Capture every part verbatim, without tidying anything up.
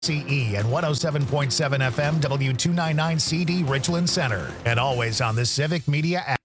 C E and one oh seven point seven F M W two ninety-nine C D Richland Center, and always on the Civic Media app.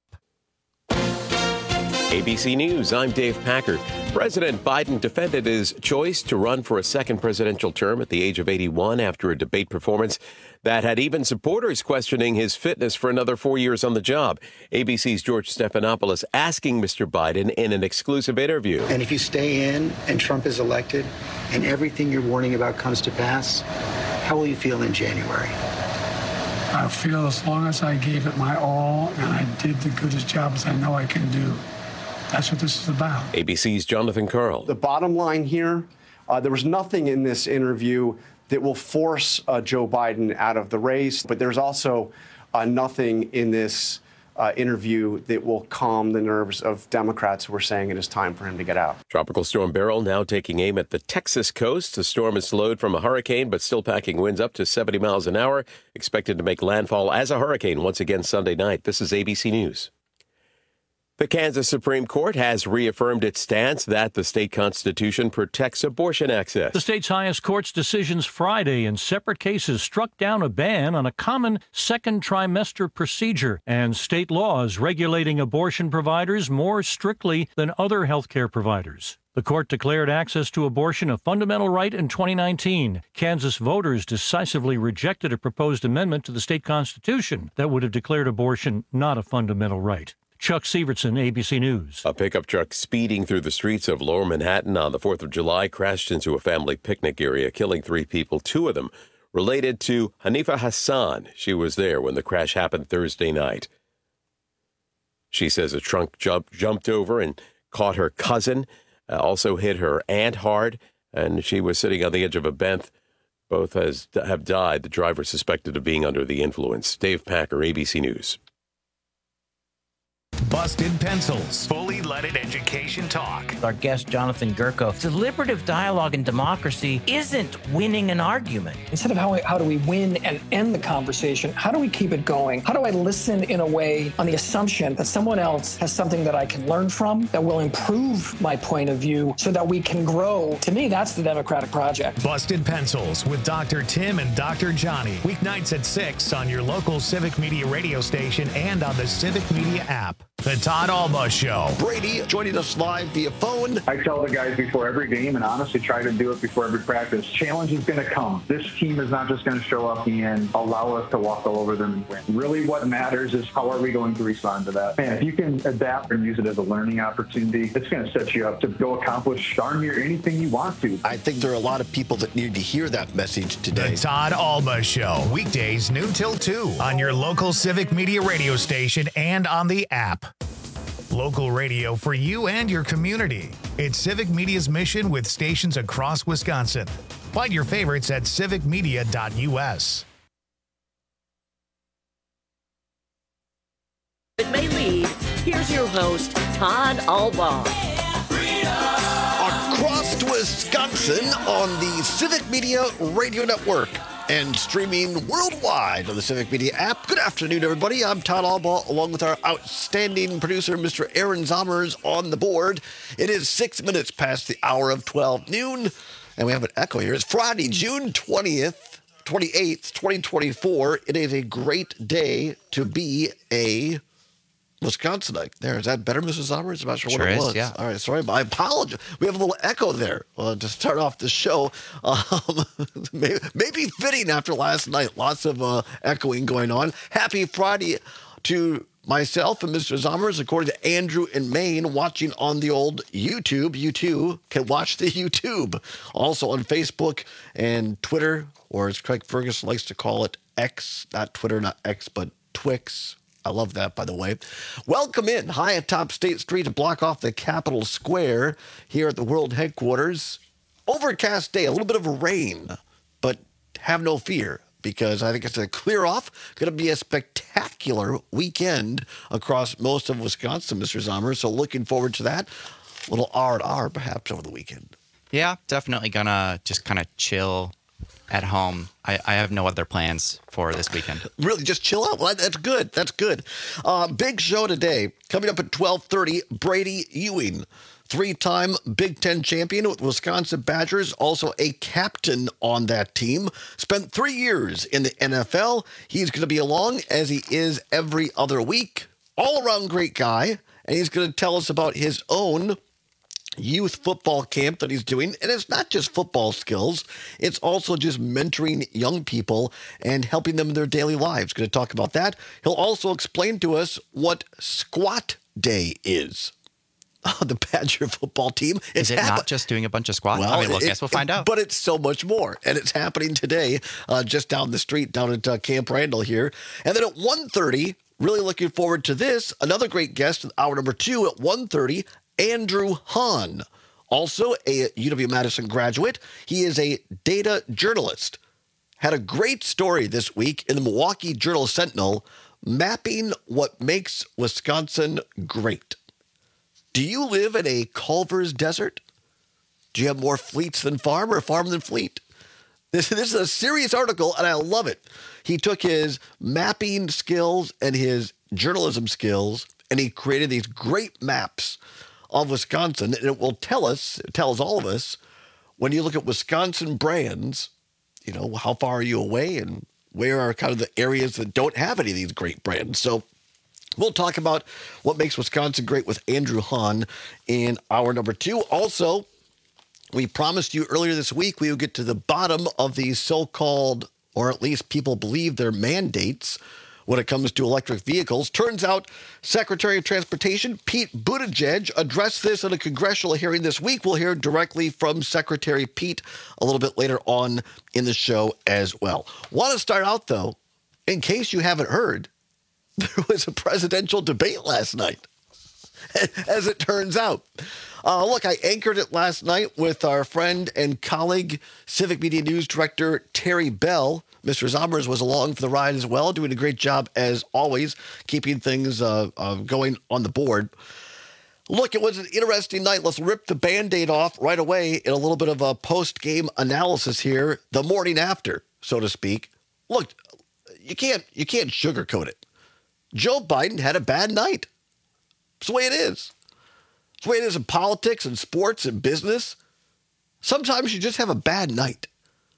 A B C News, I'm Dave Packard. President Biden defended his choice to run for a second presidential term at the age of eighty-one after a debate performance that had even supporters questioning his fitness for another four years on the job. A B C's George Stephanopoulos asking Mister Biden in an exclusive interview. And if you stay in and Trump is elected and everything you're warning about comes to pass, how will you feel in January? I feel as long as I gave it my all and I did the goodest job as I know I can do. That's what this is about. A B C's Jonathan Karl. The bottom line here, uh, there was nothing in this interview that will force uh, Joe Biden out of the race, but there's also uh, nothing in this uh, interview that will calm the nerves of Democrats who are saying it is time for him to get out. Tropical Storm Beryl now taking aim at the Texas coast. The storm is slowed from a hurricane, but still packing winds up to seventy miles an hour, expected to make landfall as a hurricane once again Sunday night. This is A B C News. The Kansas Supreme Court has reaffirmed its stance that the state constitution protects abortion access. The state's highest court's decisions Friday in separate cases struck down a ban on a common second trimester procedure and state laws regulating abortion providers more strictly than other health care providers. The court declared access to abortion a fundamental right in twenty nineteen. Kansas voters decisively rejected a proposed amendment to the state constitution that would have declared abortion not a fundamental right. Chuck Severson, A B C News. A pickup truck speeding through the streets of Lower Manhattan on the fourth of July crashed into a family picnic area, killing three people, two of them related to Hanifa Hassan. She was there when the crash happened Thursday night. She says a trunk jump, jumped over and caught her cousin, uh, also hit her aunt hard, and she was sitting on the edge of a bench. Both has, have died. The driver suspected of being under the influence. Dave Packer, A B C News. Busted Pencils. Fully leaded education talk. Our guest, Jonathan Gerko. Deliberative dialogue in democracy isn't winning an argument. Instead of how, we, how do we win and end the conversation, how do we keep it going? How do I listen in a way on the assumption that someone else has something that I can learn from, that will improve my point of view so that we can grow? To me, that's the democratic project. Busted Pencils with Doctor Tim and Doctor Johnny. Weeknights at six on your local Civic Media radio station and on the Civic Media app. The Todd Alba Show. Brady joining us live via phone. I tell the guys before every game, and honestly try to do it before every practice, challenge is going to come. This team is not just going to show up and allow us to walk all over them and win. Really what matters is how are we going to respond to that. And if you can adapt and use it as a learning opportunity, it's going to set you up to go accomplish darn near anything you want to. I think there are a lot of people that need to hear that message today. The Todd Alba Show. Weekdays noon till two on your local Civic Media radio station and on the app. Local radio for you and your community. It's Civic Media's mission with stations across Wisconsin. Find your favorites at civic media dot u s. It may lead. Here's your host, Todd Alba. Across Wisconsin on the Civic Media Radio Network and streaming worldwide on the Civic Media app. Good afternoon, everybody. I'm Todd Alba, along with our outstanding producer, Mister Aaron Zommers, on the board. It is six minutes past the hour of twelve noon, and we have an echo here. It's Friday, June twentieth, twenty-eighth, twenty twenty-four. It is a great day to be a Wisconsinite. There, is that better, Missus Zommers? I'm not sure, sure what it is, was. Yeah. All right, sorry, I apologize. We have a little echo there uh, to start off the show. Um, maybe, maybe fitting after last night. Lots of uh, echoing going on. Happy Friday to myself and Mister Zommers, according to Andrew in Maine, watching on the old YouTube. You too can watch the YouTube. Also on Facebook and Twitter, or as Craig Ferguson likes to call it, X. Not Twitter, not X, but Twix. I love that, by the way. Welcome in high atop State Street to block off the Capitol Square here at the World Headquarters. Overcast day, a little bit of rain, but have no fear because I think it's a clear off. Going to be a spectacular weekend across most of Wisconsin, Mister Zommers. So looking forward to that. A little R and R perhaps over the weekend. Yeah, definitely going to just kind of chill at home. I, I have no other plans for this weekend. Really, just chill out. Well, that's good. That's good. Uh, big show today. Coming up at twelve thirty, Brady Ewing, three-time Big Ten champion with Wisconsin Badgers, also a captain on that team. Spent three years in the N F L. He's going to be along as he is every other week. All-around great guy, and he's going to tell us about his own youth football camp that he's doing. And it's not just football skills. It's also just mentoring young people and helping them in their daily lives. Going to talk about that. He'll also explain to us what Squat Day is. Oh, the Badger football team. Is it happen- not just doing a bunch of squats? Well, I mean, well, it, guess we'll find out. But it's so much more. And it's happening today uh, just down the street, down at uh, Camp Randall here. And then at one thirty, really looking forward to this, another great guest in hour number two at one thirty, Andrew Hahn. Also a U W-Madison graduate. He is a data journalist. Had a great story this week in the Milwaukee Journal-Sentinel, mapping what makes Wisconsin great. Do you live in a Culver's desert? Do you have more fleets than farm or farm than fleet? This, this is a serious article, and I love it. He took his mapping skills and his journalism skills, and he created these great maps of Wisconsin, and it will tell us, it tells all of us, when you look at Wisconsin brands, you know, how far are you away and where are kind of the areas that don't have any of these great brands. So we'll talk about what makes Wisconsin great with Andrew Hahn in hour number two. Also, we promised you earlier this week we would get to the bottom of these so-called, or at least people believe they're mandates when it comes to electric vehicles. Turns out Secretary of Transportation Pete Buttigieg addressed this in a congressional hearing this week. We'll hear directly from Secretary Pete a little bit later on in the show as well. Want to start out, though, in case you haven't heard, there was a presidential debate last night, as it turns out. Uh, look, I anchored it last night with our friend and colleague, Civic Media News Director Terry Bell. Mister Zommers was along for the ride as well, doing a great job as always, keeping things uh, uh, going on the board. Look, it was an interesting night. Let's rip the Band-Aid off right away in a little bit of a post-game analysis here, the morning after, so to speak. Look, you can't you can't sugarcoat it. Joe Biden had a bad night. It's the way it is. It's the way it is in politics and sports and business. Sometimes you just have a bad night.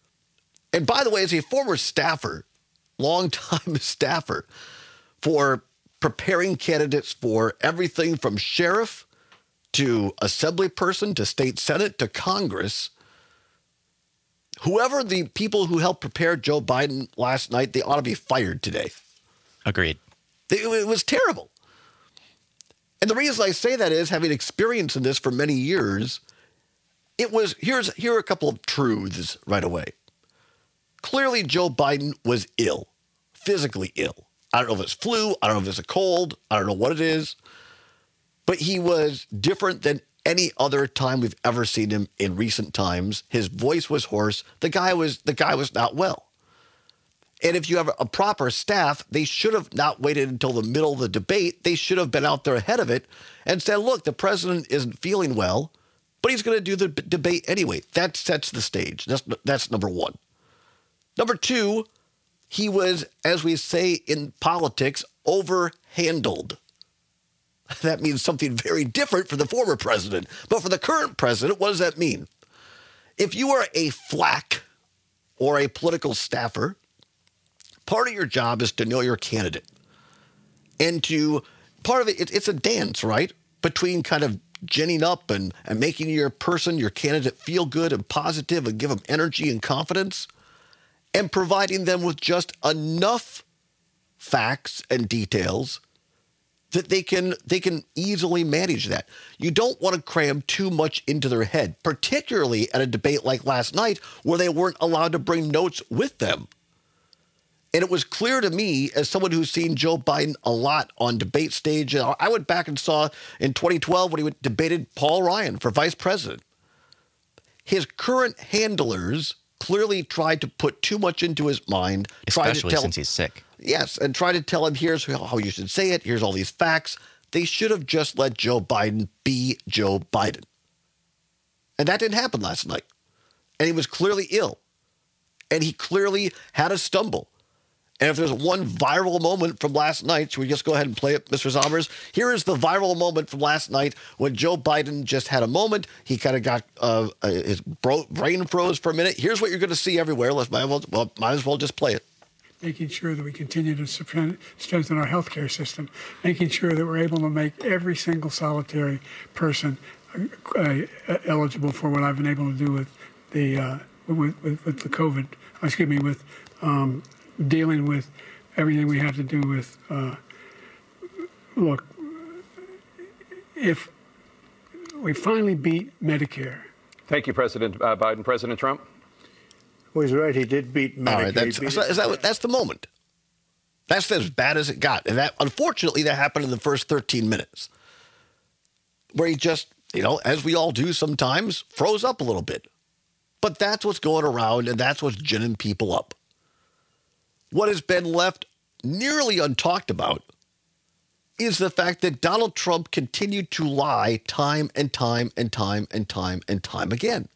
And by the way, as a former staffer, longtime staffer for preparing candidates for everything from sheriff to assembly person to state senate to Congress, whoever the people who helped prepare Joe Biden last night, they ought to be fired today. Agreed. It was terrible. And the reason I say that is, having experience in this for many years, it was, here's, here are a couple of truths right away. Clearly, Joe Biden was ill, physically ill. I don't know if it's flu. I don't know if it's a cold. I don't know what it is. But he was different than any other time we've ever seen him in recent times. His voice was hoarse. The guy was the guy was not well. And if you have a proper staff, they should have not waited until the middle of the debate. They should have been out there ahead of it and said, look, the president isn't feeling well, but he's going to do the b- debate anyway. That sets the stage. That's that's number one. Number two, he was, as we say in politics, overhandled. That means something very different for the former president. But for the current president, what does that mean? If you are a flack or a political staffer, part of your job is to know your candidate. And to, part of it, it it's a dance, right? Between kind of ginning up and, and making your person, your candidate, feel good and positive and give them energy and confidence, and providing them with just enough facts and details that they can they can easily manage that. You don't want to cram too much into their head, particularly at a debate like last night where they weren't allowed to bring notes with them. And it was clear to me, as someone who's seen Joe Biden a lot on debate stage, I went back and saw in twenty twelve when he debated Paul Ryan for vice president. His current handlers clearly tried to put too much into his mind. Especially to tell, since he's sick. Yes, and try to tell him, here's how you should say it, here's all these facts. They should have just let Joe Biden be Joe Biden. And that didn't happen last night. And he was clearly ill. And he clearly had a stumble. And if there's one viral moment from last night, should we just go ahead and play it, Mister Zombers? Here is the viral moment from last night when Joe Biden just had a moment. He kind of got uh, his bro- brain froze for a minute. Here's what you're going to see everywhere. Let's might as well, well, might as well just play it. Making sure that we continue to strengthen our healthcare system, making sure that we're able to make every single solitary person uh, eligible for what I've been able to do with the uh, with, with, with the COVID. Excuse me, with um, dealing with everything we have to do with. Uh, look, if we finally beat Medicare. Thank you, President uh, Biden. President Trump. Well, he's right. He did beat Medicare. All right, that's, beat so is that, that's the moment. That's as bad as it got. And that, unfortunately, that happened in the first thirteen minutes. Where he just, you know, as we all do sometimes, froze up a little bit. But that's what's going around, and that's what's ginning people up. What has been left nearly untalked about is the fact that Donald Trump continued to lie time and time and time and time and time again.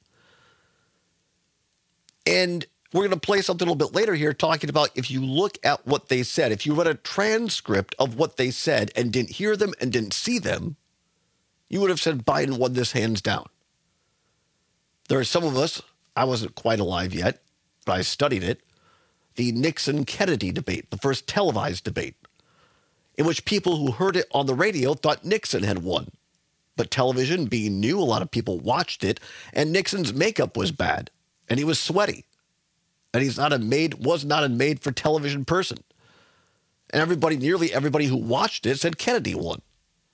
And we're going to play something a little bit later here talking about if you look at what they said, if you read a transcript of what they said and didn't hear them and didn't see them, you would have said Biden won this hands down. There are some of us, I wasn't quite alive yet, but I studied it, the Nixon-Kennedy debate, the first televised debate, in which people who heard it on the radio thought Nixon had won. But television, being new, a lot of people watched it, and Nixon's makeup was bad, and he was sweaty, and he's not a made, was not a made-for-television person. And everybody, nearly everybody who watched it said Kennedy won.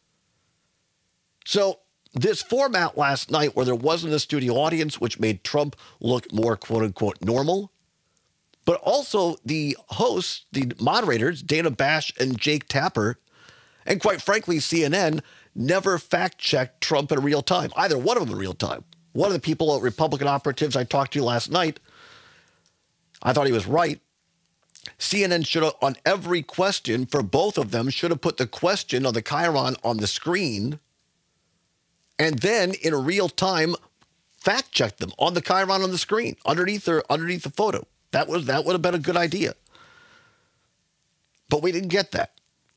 So this format last night where there wasn't a studio audience, which made Trump look more quote-unquote normal, but also the hosts, the moderators, Dana Bash and Jake Tapper, and quite frankly, C N N, never fact-checked Trump in real time, either one of them in real time. One of the people, Republican operatives I talked to last night, I thought he was right. C N N should have, on every question for both of them, should have put the question on the Chyron on the screen and then in real time fact-check them on the Chyron on the screen, underneath their, underneath the photo. That was that would have been a good idea. But we didn't get that.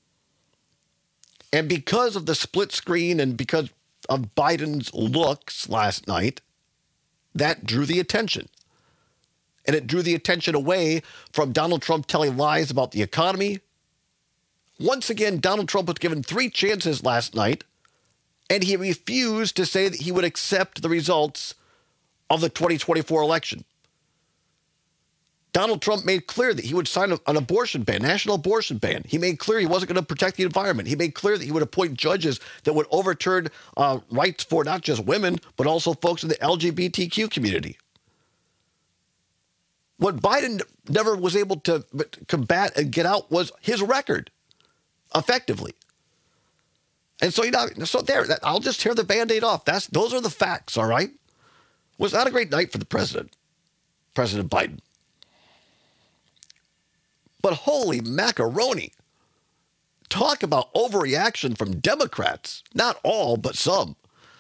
And because of the split screen and because of Biden's looks last night, that drew the attention. And it drew the attention away from Donald Trump telling lies about the economy. Once again, Donald Trump was given three chances last night, and he refused to say that he would accept the results of the twenty twenty-four election. Donald Trump made clear that he would sign an abortion ban, national abortion ban. He made clear he wasn't going to protect the environment. He made clear that he would appoint judges that would overturn uh, rights for not just women, but also folks in the L G B T Q community. What Biden never was able to combat and get out was his record, effectively. And so, you know, so there, I'll just tear the Band-Aid off. That's, those are the facts, all right? Was not a great night for the president, President Biden. But holy macaroni. Talk about overreaction from Democrats. Not all, but some.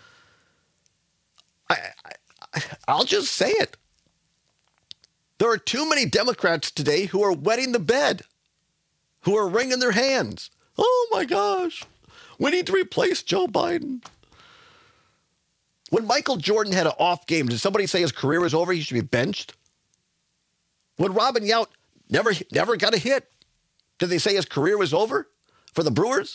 I, I, I'll just say it. There are too many Democrats today who are wetting the bed, who are wringing their hands. Oh, my gosh. We need to replace Joe Biden. When Michael Jordan had an off game, did somebody say his career was over? He should be benched? When Robin Yount never, never got a hit, did they say his career was over for the Brewers?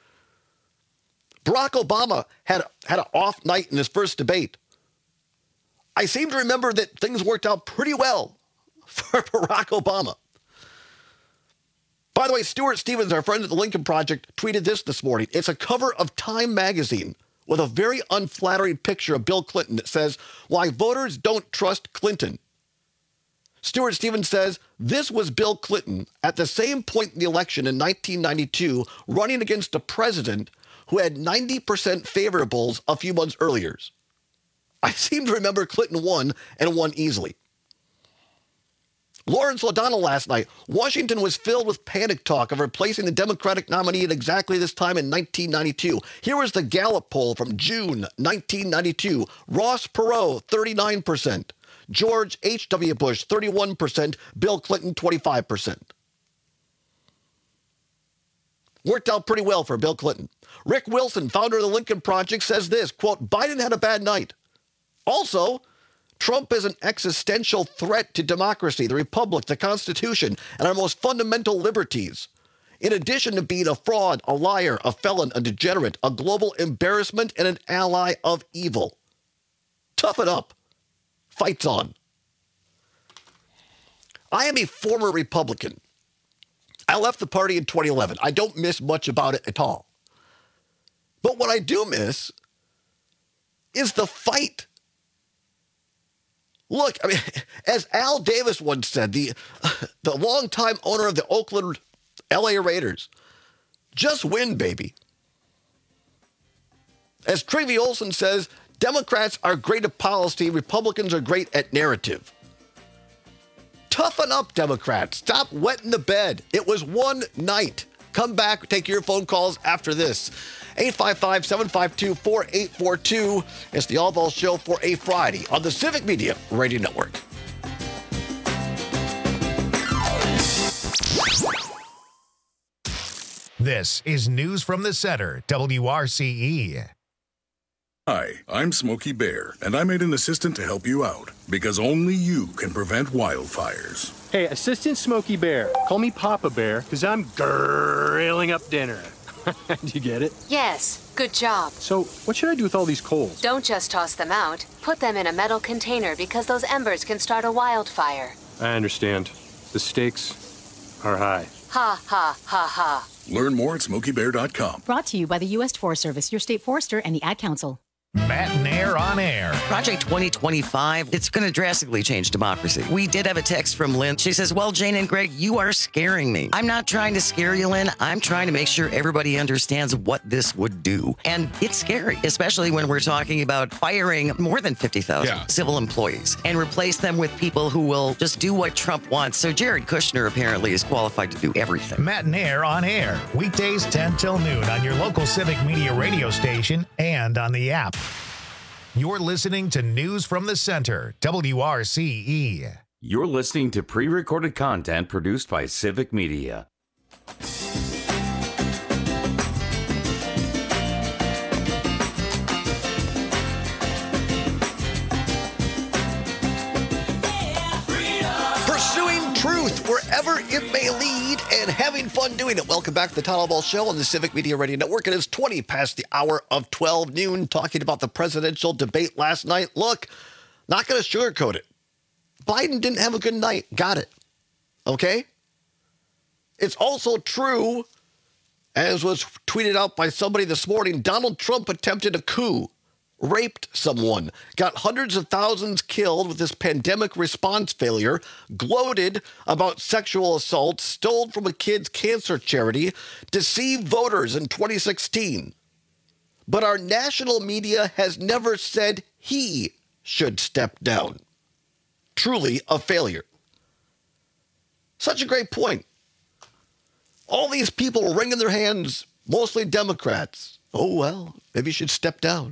Barack Obama had, had an off night in his first debate. I seem to remember that things worked out pretty well for Barack Obama. By the way, Stuart Stevens, our friend at the Lincoln Project, tweeted this this morning. It's a cover of Time magazine with a very unflattering picture of Bill Clinton that says, "Why voters don't trust Clinton." Stuart Stevens says, this was Bill Clinton at the same point in the election in nineteen ninety-two, running against a president who had ninety percent favorables a few months earlier. I seem to remember Clinton won and won easily. Lawrence O'Donnell last night. Washington was filled with panic talk of replacing the Democratic nominee at exactly this time in nineteen ninety-two. Here was the Gallup poll from June nineteen ninety-two. Ross Perot, thirty-nine percent. George H W. Bush, thirty-one percent. Bill Clinton, twenty-five percent. Worked out pretty well for Bill Clinton. Rick Wilson, founder of the Lincoln Project, says this, quote, Biden had a bad night. Also, Trump is an existential threat to democracy, the republic, the Constitution, and our most fundamental liberties. In addition to being a fraud, a liar, a felon, a degenerate, a global embarrassment, and an ally of evil. Toughen up. Fight's on. I am a former Republican. I left the party in twenty eleven. I don't miss much about it at all. But what I do miss is the fight. Look, I mean, as Al Davis once said, the, the longtime owner of the Oakland L A Raiders, just win, baby. As Trevor Olson says, Democrats are great at policy, Republicans are great at narrative. Toughen up, Democrats. Stop wetting the bed. It was one night. Come back, take your phone calls after this. eight five five, seven five two, four eight four two. It's the All Ball Show for a Friday on the Civic Media Radio Network. This is News from the Center, W R C E. Hi, I'm Smokey Bear, and I made an assistant to help you out, because only you can prevent wildfires. Hey, Assistant Smokey Bear, call me Papa Bear, because I'm grilling up dinner. Do you get it? Yes, good job. So, what should I do with all these coals? Don't just toss them out. Put them in a metal container because those embers can start a wildfire. I understand. The stakes are high. Ha, ha, ha, ha. Learn more at smokey bear dot com. Brought to you by the U S Forest Service, your state forester, and the Ad Council. Matt and Air on Air. Project twenty twenty-five, it's going to drastically change democracy. We did have a text from Lynn. She says, well, Jane and Greg, you are scaring me. I'm not trying to scare you, Lynn. I'm trying to make sure everybody understands what this would do. And it's scary, especially when we're talking about firing more than fifty thousand yeah. civil employees and replace them with people who will just do what Trump wants. So Jared Kushner apparently is qualified to do everything. Matt and Air on Air. Weekdays ten till noon on your local Civic Media radio station and on the app. You're listening to News from the Center, W R C E. You're listening to pre-recorded content produced by Civic Media. Pursuing truth wherever it may lead and having fun doing it. Welcome back to the Todd Ball Show on the Civic Media Radio Network. It is twenty past the hour of twelve noon, talking about the presidential debate last night. Look, not going to sugarcoat it. Biden didn't have a good night. Got it. Okay? It's also true, as was tweeted out by somebody this morning, Donald Trump attempted a coup, raped someone, got hundreds of thousands killed with this pandemic response failure, gloated about sexual assault, stole from a kid's cancer charity, deceived voters in twenty sixteen. But our national media has never said he should step down. Truly a failure. Such a great point. All these people wringing their hands, mostly Democrats. Oh, well, maybe you should step down.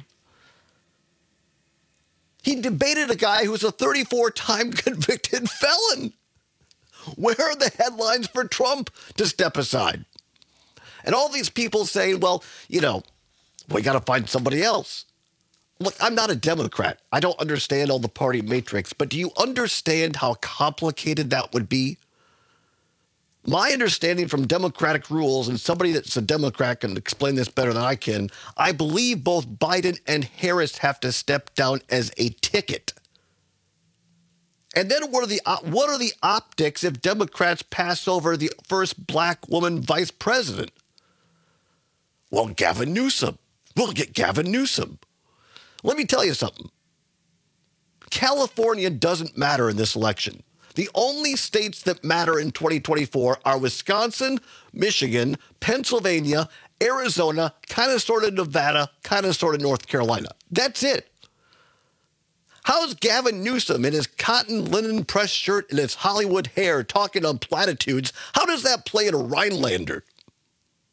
He debated a guy who's a thirty-four-time convicted felon. Where are the headlines for Trump to step aside? And all these people saying, well, you know, we got to find somebody else. Look, I'm not a Democrat. I don't understand all the party matrix, but do you understand how complicated that would be? My understanding from Democratic rules, and somebody that's a Democrat can explain this better than I can, I believe both Biden and Harris have to step down as a ticket. And then what are the what are the optics if Democrats pass over the first black woman vice president? Well, Gavin Newsom. We'll get Gavin Newsom. Let me tell you something. California doesn't matter in this election. The only states that matter in twenty twenty-four are Wisconsin, Michigan, Pennsylvania, Arizona, kind of sort of Nevada, kind of sort of North Carolina. That's it. How's Gavin Newsom in his cotton linen press shirt and his Hollywood hair talking on platitudes? How does that play at a Rhinelander?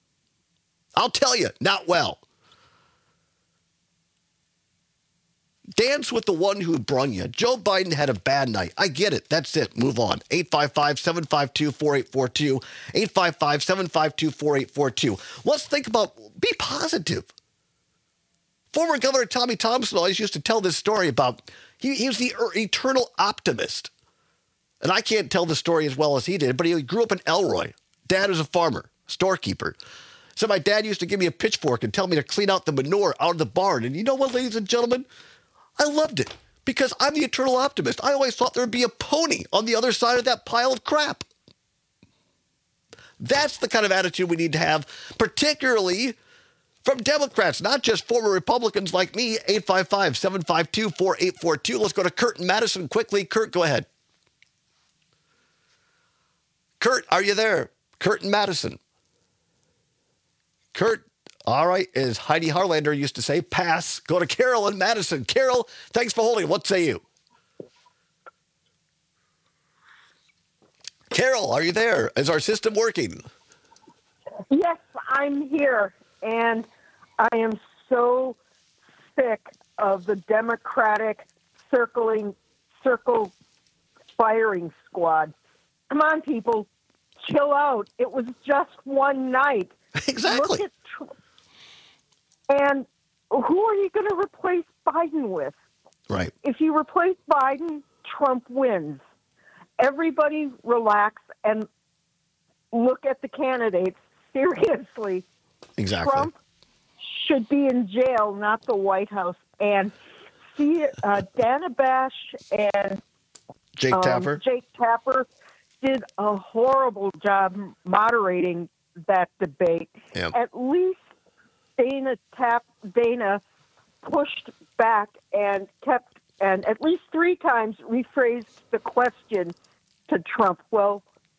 I'll tell you, not well. Dance with the one who brung you. Joe Biden had a bad night. I get it. That's it. Move on. eight five five, seven five two, four eight four two. eight five five, seven five two, four eight four two. Let's think about, be positive. Former Governor Tommy Thompson always used to tell this story about, he, he was the eternal optimist. And I can't tell the story as well as he did, but he grew up in Elroy. Dad was a farmer, storekeeper. So my dad used to give me a pitchfork and tell me to clean out the manure out of the barn. And you know what, ladies and gentlemen? I loved it because I'm the eternal optimist. I always thought there would be a pony on the other side of that pile of crap. That's the kind of attitude we need to have, particularly from Democrats, not just former Republicans like me. eight five five, seven five two, four eight four two. Let's go to Kurt and Madison quickly. Kurt, go ahead. Kurt, are you there? Kurt and Madison. Kurt. All right, as Heidi Harlander used to say, pass. Go to Carol and Madison. Carol, thanks for holding. What say you? Carol, are you there? Is our system working? Yes, I'm here. And I am so sick of the Democratic circling, circle firing squad. Come on, people. Chill out. It was just one night. Exactly. Look at Trump. And who are you going to replace Biden with? Right. If you replace Biden, Trump wins. Everybody relax and look at the candidates seriously. Exactly. Trump should be in jail, not the White House. And see, uh, Dana Bash and Jake um, Tapper. Jake Tapper did a horrible job moderating that debate. Yep. At least Dana Tap Dana pushed back and kept, and at least three times rephrased the question to Trump. Well,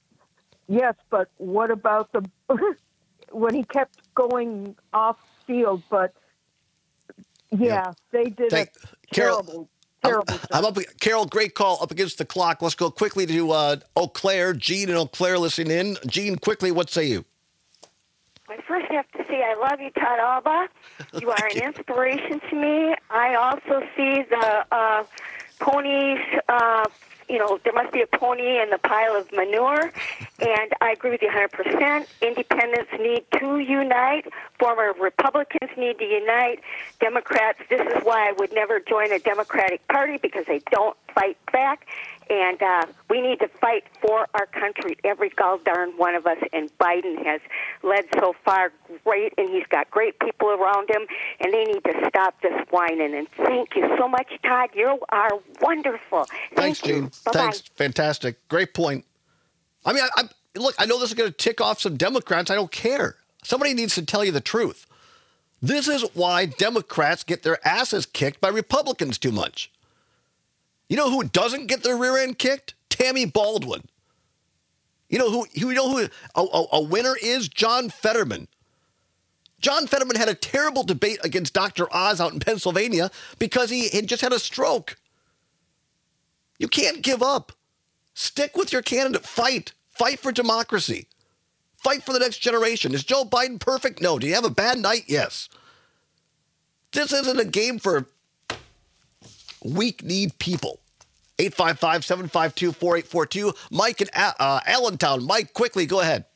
yes, but what about the when he kept going off field? But yeah, Yeah. they did Thank- a terrible, terrible job. I'm up. Carol, great call. Up against the clock. Let's go quickly to uh, Eau Claire. Gene and Eau Claire listening in. Gene, quickly, what say you? I first have to say I love you, Todd Alba. You are an inspiration to me. I also see the uh, ponies, uh, you know, there must be a pony in the pile of manure, and I agree with you one hundred percent. Independents need to unite. Former Republicans need to unite. Democrats, this is why I would never join a Democratic Party, because they don't fight back. And uh, we need to fight for our country, every gall darn one of us. And Biden has led so far great, and he's got great people around him, and they need to stop this whining. And thank you so much, Todd. You are wonderful. Thanks, Thank you. Gene. Bye-bye. Thanks. Fantastic. Great point. I mean, I, I, look, I know this is going to tick off some Democrats. I don't care. Somebody needs to tell you the truth. This is why Democrats get their asses kicked by Republicans too much. You know who doesn't get their rear end kicked? Tammy Baldwin. You know who? You know who a, a, a winner is? John Fetterman. John Fetterman had a terrible debate against Doctor Oz out in Pennsylvania because he had just had a stroke. You can't give up. Stick with your candidate. Fight. Fight for democracy. Fight for the next generation. Is Joe Biden perfect? No. Did he have a bad night? Yes. This isn't a game for weak-kneed people. eight five five, seven five two, four eight four two. Mike in uh, Allentown. Mike, quickly, go ahead.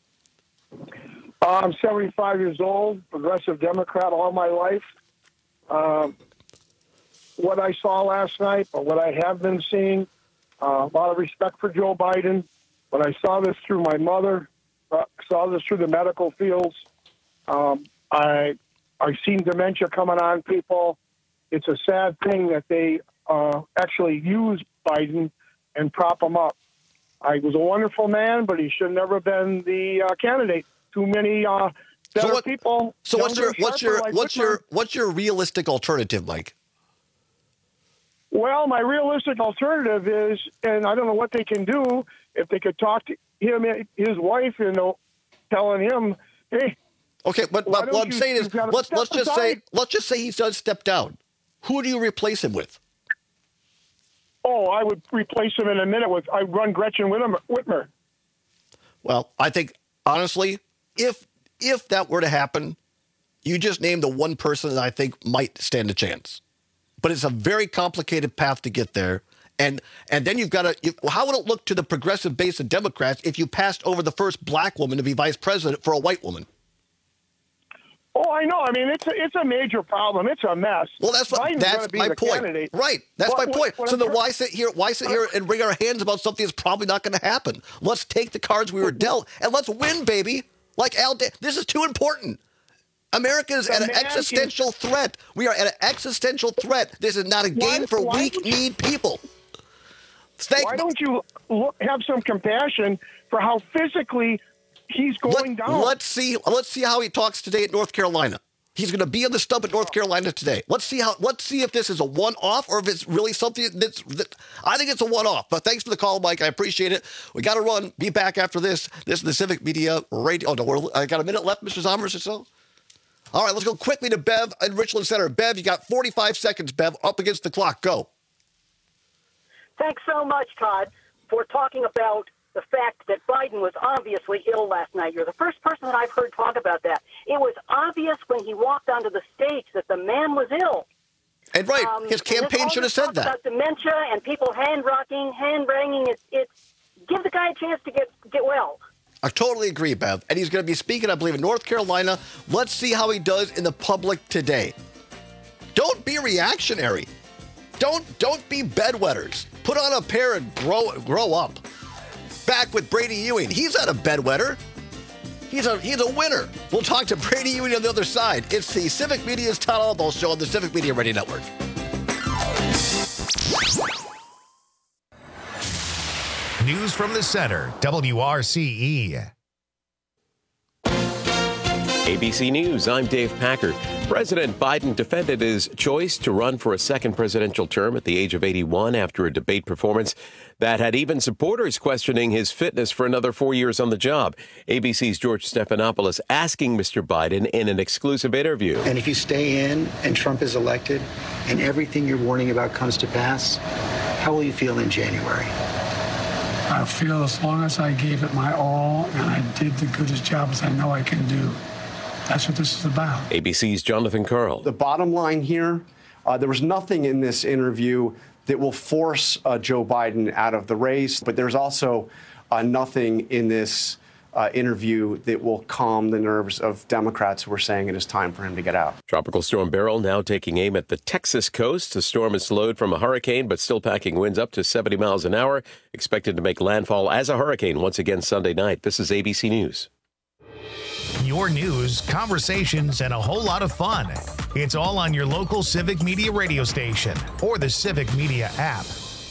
Uh, I'm seventy-five years old, progressive Democrat all my life. Uh, what I saw last night, but what I have been seeing, uh, a lot of respect for Joe Biden. But I saw this through my mother, uh, saw this through the medical fields. Um, I, I've seen dementia coming on people. It's a sad thing that they uh, actually use Biden and prop him up. Uh, he was a wonderful man, but he should never have been the uh, candidate. Too many uh, better So what- people. So what's your younger, what's your sharper, like what's Whitmer. your what's your realistic alternative, Mike? Well, my realistic alternative is, and I don't know what they can do, if they could talk to him, his wife, you know, telling him, hey. Okay, but, why but don't what I'm you- saying is, you've gotta let's step let's just aside. say let's just say he does step down. Who do you replace him with? Oh, I would replace him in a minute with, I'd run Gretchen Whitmer. Whitmer. Well, I think honestly, if if that were to happen, you just named the one person that I think might stand a chance. but it's a very complicated path to get there. And and then you've got to, you, how would it look to the progressive base of Democrats if you passed over the first black woman to be vice president for a white woman? Oh, I know. I mean, it's a, it's a major problem. It's a mess. Well, that's what, Biden's that's gonna be my the point. Candidate. Right. That's What- my point. what- what so I'm then tr- why sit here? Why sit here and wring our hands about something that's probably not going to happen? Let's take the cards we were dealt and let's win, baby. Like Al, da- this is too important. America is at an man existential threat. We are at an existential threat. This is not a game Why- for why weak don't you- need people. Thank Why don't you look, have some compassion for how physically he's going Let, down? Let's see. Let's see how he talks today at North Carolina. He's going to be on the stump at North Carolina today. Let's see how. Let's see if this is a one-off or if it's really something that's. That, I think it's a one-off. But thanks for the call, Mike. I appreciate it. We got to run. Be back after this. This is the Civic Media Radio. Oh no, we're, I got a minute left, Mister Zommers or so. All right, let's go quickly to Bev in Richland Center. Bev, you got forty-five seconds. Bev, up against the clock. Go. Thanks so much, Todd, for talking about the fact that Biden was obviously ill last night. You're the first person that I've heard talk about that. It was obvious when he walked onto the stage that the man was ill. And right, Um, his and this- campaign all should have this said talk that. About dementia and people hand rocking, hand wringing. It's it's give the guy a chance to get get well. I totally agree, Bev. And he's going to be speaking, I believe, in North Carolina. Let's see how he does in the public today. Don't be reactionary. Don't don't be bedwetters. Put on a pair and grow grow up. Back with Brady Ewing. He's not a bedwetter. He's a he's a winner. We'll talk to Brady Ewing on the other side. It's the Civic Media's Todd Albaugh Show on the Civic Media Radio Network. News from the center, W R C E. A B C News, I'm Dave Packer. President Biden defended his choice to run for a second presidential term at the age of eighty-one after a debate performance that had even supporters questioning his fitness for another four years on the job. A B C's George Stephanopoulos asking Mister Biden in an exclusive interview. And if you stay in and Trump is elected and everything you're warning about comes to pass, how will you feel in January? I feel as long as I gave it my all and I did the goodest job as I know I can do. That's what this is about. A B C's Jonathan Karl. The bottom line here, uh, there was nothing in this interview that will force uh, Joe Biden out of the race, but there's also uh, nothing in this uh, interview that will calm the nerves of Democrats who are saying it is time for him to get out. Tropical Storm Beryl now taking aim at the Texas coast. The storm is slowed from a hurricane, but still packing winds up to seventy miles an hour. Expected to make landfall as a hurricane once again Sunday night. This is A B C News. Your news, conversations, and a whole lot of fun. It's all on your local Civic Media radio station or the Civic Media app.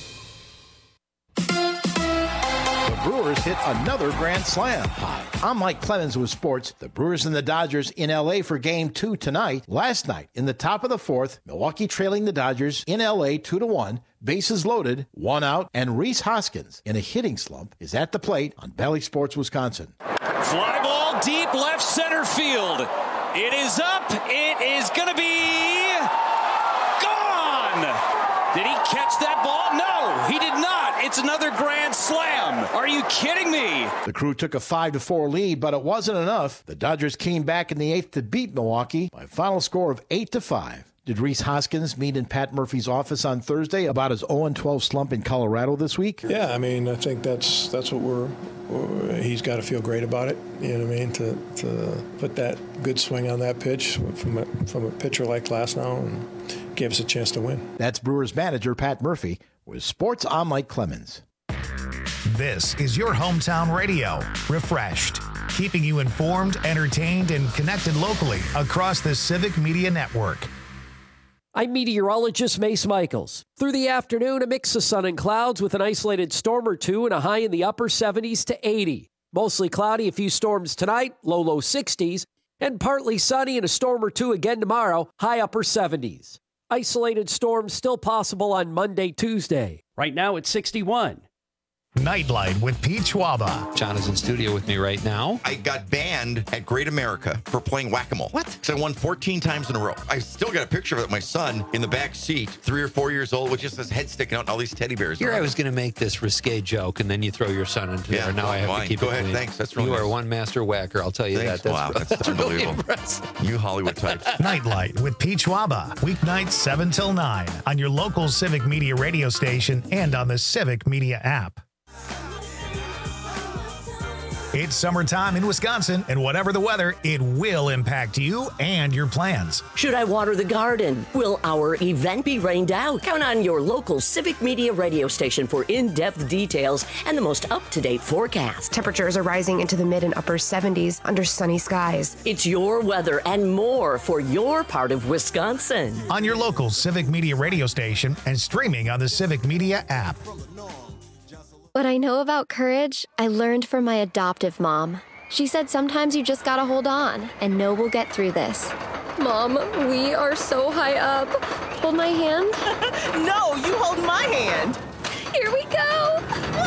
The Brewers hit another grand slam. Hi, I'm Mike Clemens with sports. The Brewers and the Dodgers in L A for game two tonight. Last night, in the top of the fourth, Milwaukee trailing the Dodgers in L A two to one. Bases loaded, one out, and Rhys Hoskins, in a hitting slump, is at the plate on Bally Sports, Wisconsin. Fly ball deep left center field. It is up. It is going to be gone. Did he catch that ball? No, he did not. It's another grand slam. Are you kidding me? The Crew took a five to four lead, but it wasn't enough. The Dodgers came back in the eighth to beat Milwaukee by a final score of eight to five. Did Rhys Hoskins meet in Pat Murphy's office on Thursday about his oh and twelve slump in Colorado this week? Yeah, I mean, I think that's that's what we're, we're he's got to feel great about it. You know what I mean? To to put that good swing on that pitch from a, from a pitcher like Glasnow and gave us a chance to win. That's Brewers manager Pat Murphy. With sports, I'm Mike Clemens. This is your hometown radio, refreshed, keeping you informed, entertained, and connected locally across the Civic Media Network. I'm meteorologist Mace Michaels. Through the afternoon, a mix of sun and clouds with an isolated storm or two and a high in the upper seventies to eighty. Mostly cloudy, a few storms tonight, low, low sixties, and partly sunny and a storm or two again tomorrow, high upper seventies. Isolated storms still possible on Monday, Tuesday. Right now it's sixty-one. Nightlight with Pete Schwaba. John is in studio with me right now. I got banned at Great America for playing whack-a-mole. What? Because I won fourteen times in a row. I still got a picture of it, my son in the back seat, three or four years old, with just his head sticking out and all these teddy bears. Here around. I was going to make this risque joke, and then you throw your son into Yeah, there. Now well, I have fine. to keep Go it ahead, clean. thanks. That's real You nice. are one master whacker, I'll tell you Thanks. that. That's, Wow, that's that's really unbelievable. impressive. You Hollywood types. Nightlight with Pete Schwaba. Weeknights seven till nine on your local Civic Media radio station and on the Civic Media app. It's summertime in Wisconsin, and whatever the weather, it will impact you and your plans. Should I water the garden? Will our event be rained out? Count on your local Civic Media radio station for in-depth details and the most up-to-date forecast. Temperatures are rising into the mid and upper seventies under sunny skies. It's your weather and more for your part of Wisconsin. On your local Civic Media radio station and streaming on the Civic Media app. What I know about courage, I learned from my adoptive mom. She said sometimes you just gotta hold on and know we'll get through this. Mom, we are so high up. Hold my hand. No, you hold my hand. Here we go.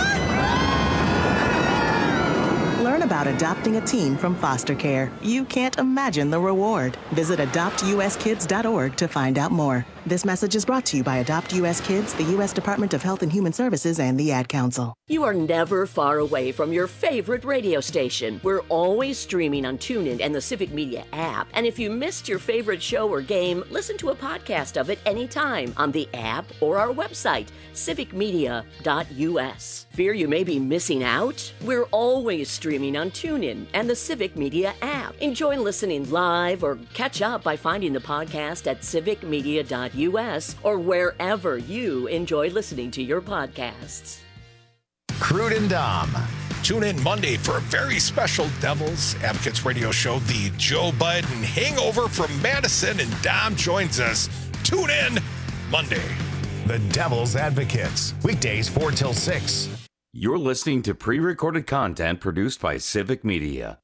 Learn about adopting a teen from foster care. You can't imagine the reward. Visit adopt u s kids dot org to find out more. This message is brought to you by Adopt U S Kids, the U S Department of Health and Human Services, and the Ad Council. You are never far away from your favorite radio station. We're always streaming on TuneIn and the Civic Media app. And if you missed your favorite show or game, listen to a podcast of it anytime on the app or our website, civic media dot u s. Fear you may be missing out? We're always streaming on TuneIn and the Civic Media app. Enjoy listening live or catch up by finding the podcast at civic media dot u s or wherever you enjoy listening to your podcasts. Crude and Dom. Tune in Monday for a very special Devil's Advocates radio show, the Joe Biden Hangover from Madison, and Dom joins us. Tune in Monday. The Devil's Advocates, weekdays four till six. You're listening to pre-recorded content produced by Civic Media.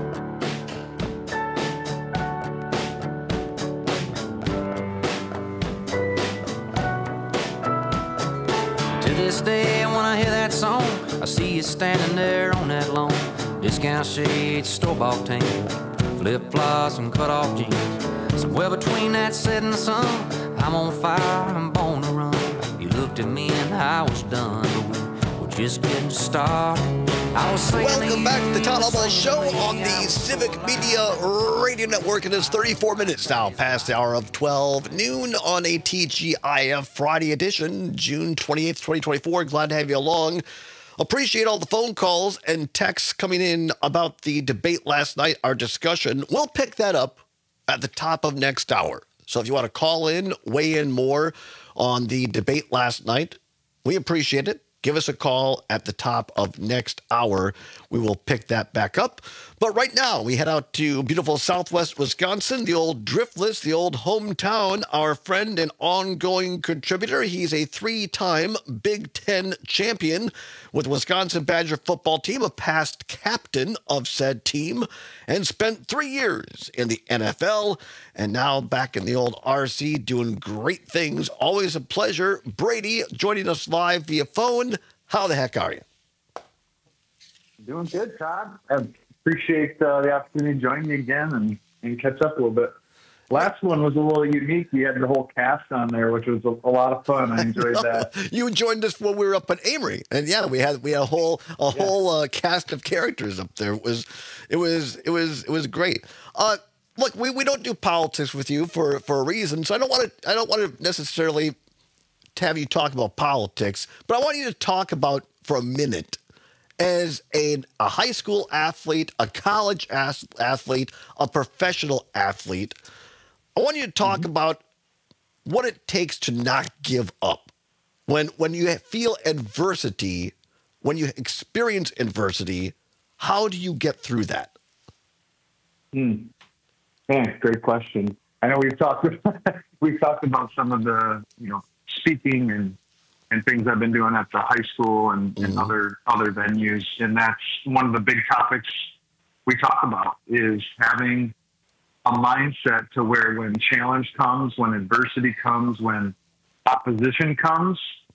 To this day, when I hear that song, I see you standing there on that lawn. Discount shades, store-bought tan, flip-flops and cut-off jeans. Somewhere between that setting sun, I'm on fire, I'm born to run. You looked at me and I was done, but we're just getting started. I was Welcome back to the Todd Albaugh Show on the Civic Media Radio Network. It is thirty-four minutes now past the hour of twelve noon on a T G I F Friday edition, June twenty-eighth, twenty twenty-four. Glad to have you along. Appreciate all the phone calls and texts coming in about the debate last night, our discussion. We'll pick that up at the top of next hour. So if you want to call in, weigh in more on the debate last night, we appreciate it. Give us a call at the top of next hour. We will pick that back up. But right now, we head out to beautiful southwest Wisconsin, the old Driftless, the old hometown. Our friend and ongoing contributor. He's a three-time Big Ten champion with the Wisconsin Badger football team, a past captain of said team, and spent three years in the N F L, and now back in the old R C doing great things. Always a pleasure. Brady joining us live via phone. How the heck are you? Doing good, Todd. I appreciate uh, the opportunity to join you again and, and catch up a little bit. Last one was a little unique. You had the whole cast on there, which was a, a lot of fun. I enjoyed that. You joined us when we were up at Amory, and yeah, we had we had a whole a yeah. whole uh, cast of characters up there. It was it was it was it was great. Uh, look, we, we don't do politics with you for, for a reason, so I don't want to I don't want to necessarily to have you talk about politics, but I want you to talk about for a minute. As a, a high school athlete, a college as, athlete, a professional athlete, I want you to talk mm-hmm. about what it takes to not give up. When when you feel adversity, when you experience adversity, how do you get through that? Hmm. Man, great question. I know we've talked we've talked about some of the you know speaking and. and things I've been doing at the high school and, mm-hmm. and other other venues. And that's one of the big topics we talk about is having a mindset to where when challenge comes, when adversity comes, when opposition comes,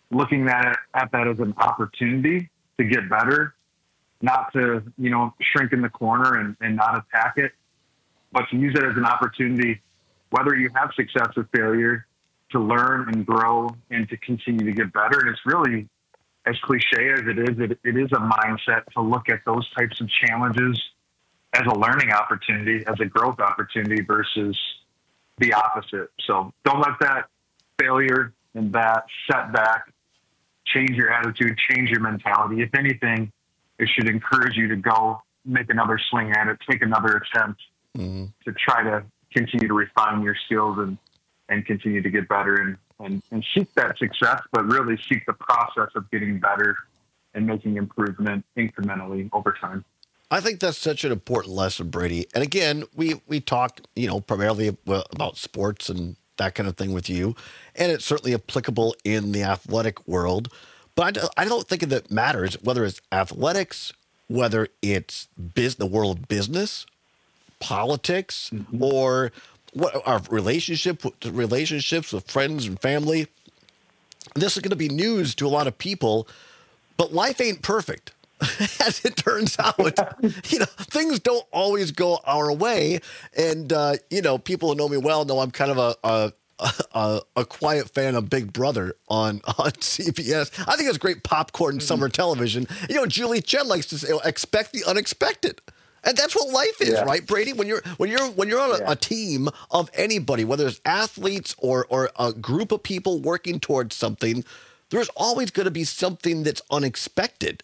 looking at, at that as an opportunity to get better, not to, you know, shrink in the corner and, and not attack it, but to use it as an opportunity, whether you have success or failure, to learn and grow and to continue to get better. And it's really, as cliche as it is, it, it is a mindset to look at those types of challenges as a learning opportunity, as a growth opportunity versus the opposite. So don't let that failure and that setback change your attitude, change your mentality. If anything, it should encourage you to go make another swing at it, take another attempt mm-hmm. to try to continue to refine your skills and, and continue to get better and, and, and seek that success, but really seek the process of getting better and making improvement incrementally over time. I think that's such an important lesson, Brady. And again, we, we talked, you know, primarily about sports and that kind of thing with you, and it's certainly applicable in the athletic world. But I, I don't think that matters whether it's athletics, whether it's biz, the world of business, politics, mm-hmm. or what our relationship relationships with friends and family. This is going to be news to a lot of people, but life ain't perfect. As it turns out, you know, things don't always go our way. And, uh, you know, people who know me well know I'm kind of a, a, a, a quiet fan of Big Brother on, on C B S. I think it's great popcorn mm-hmm. summer television. You know, Julie Chen likes to say, expect the unexpected. And that's what life is, yeah. right, Brady? When you're when you're when you're on a, yeah. a team of anybody, whether it's athletes or or a group of people working towards something, there's always going to be something that's unexpected.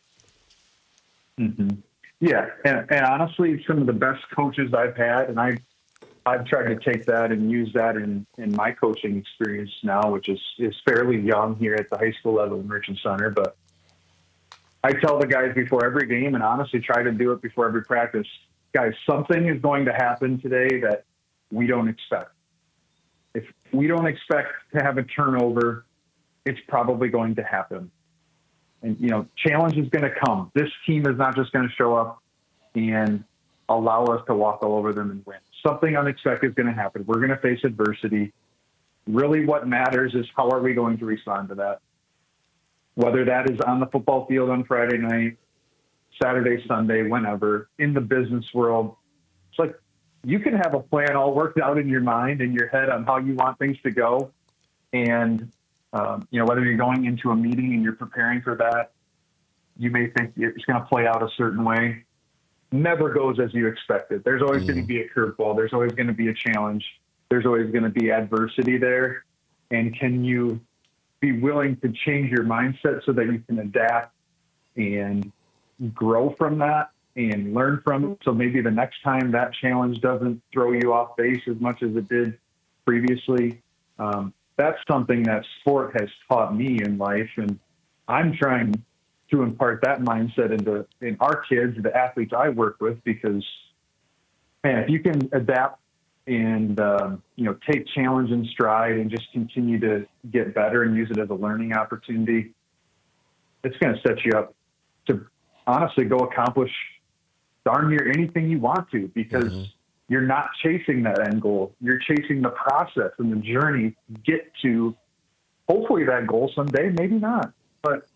Mm-hmm. Yeah, and, and honestly, some of the best coaches I've had, and I, I've tried to take that and use that in, in my coaching experience now, which is, is fairly young here at the high school level in Merchant Center. But I tell the guys before every game, and honestly try to do it before every practice, guys, something is going to happen today that we don't expect. If we don't expect to have a turnover, it's probably going to happen. And, you know, challenge is going to come. This team is not just going to show up and allow us to walk all over them and win. Something unexpected is going to happen. We're going to face adversity. Really what matters is how are we going to respond to that? Whether that is on the football field on Friday night, Saturday, Sunday, whenever, in the business world. It's like you can have a plan all worked out in your mind, in your head on how you want things to go. And Um, you know, whether you're going into a meeting and you're preparing for that, you may think it's going to play out a certain way. Never goes as you expected. There's always mm. going to be a curveball. There's always going to be a challenge. There's always going to be adversity there. And can you be willing to change your mindset so that you can adapt and grow from that and learn from it? So maybe the next time that challenge doesn't throw you off base as much as it did previously. Um, That's something that sport has taught me in life, and I'm trying to impart that mindset into in our kids, the athletes I work with, because, man, if you can adapt and, um, you know, take challenge in stride and just continue to get better and use it as a learning opportunity, it's going to set you up to honestly go accomplish darn near anything you want to, because mm-hmm. you're not chasing that end goal. You're chasing the process and the journey to get to hopefully that goal someday, maybe not. But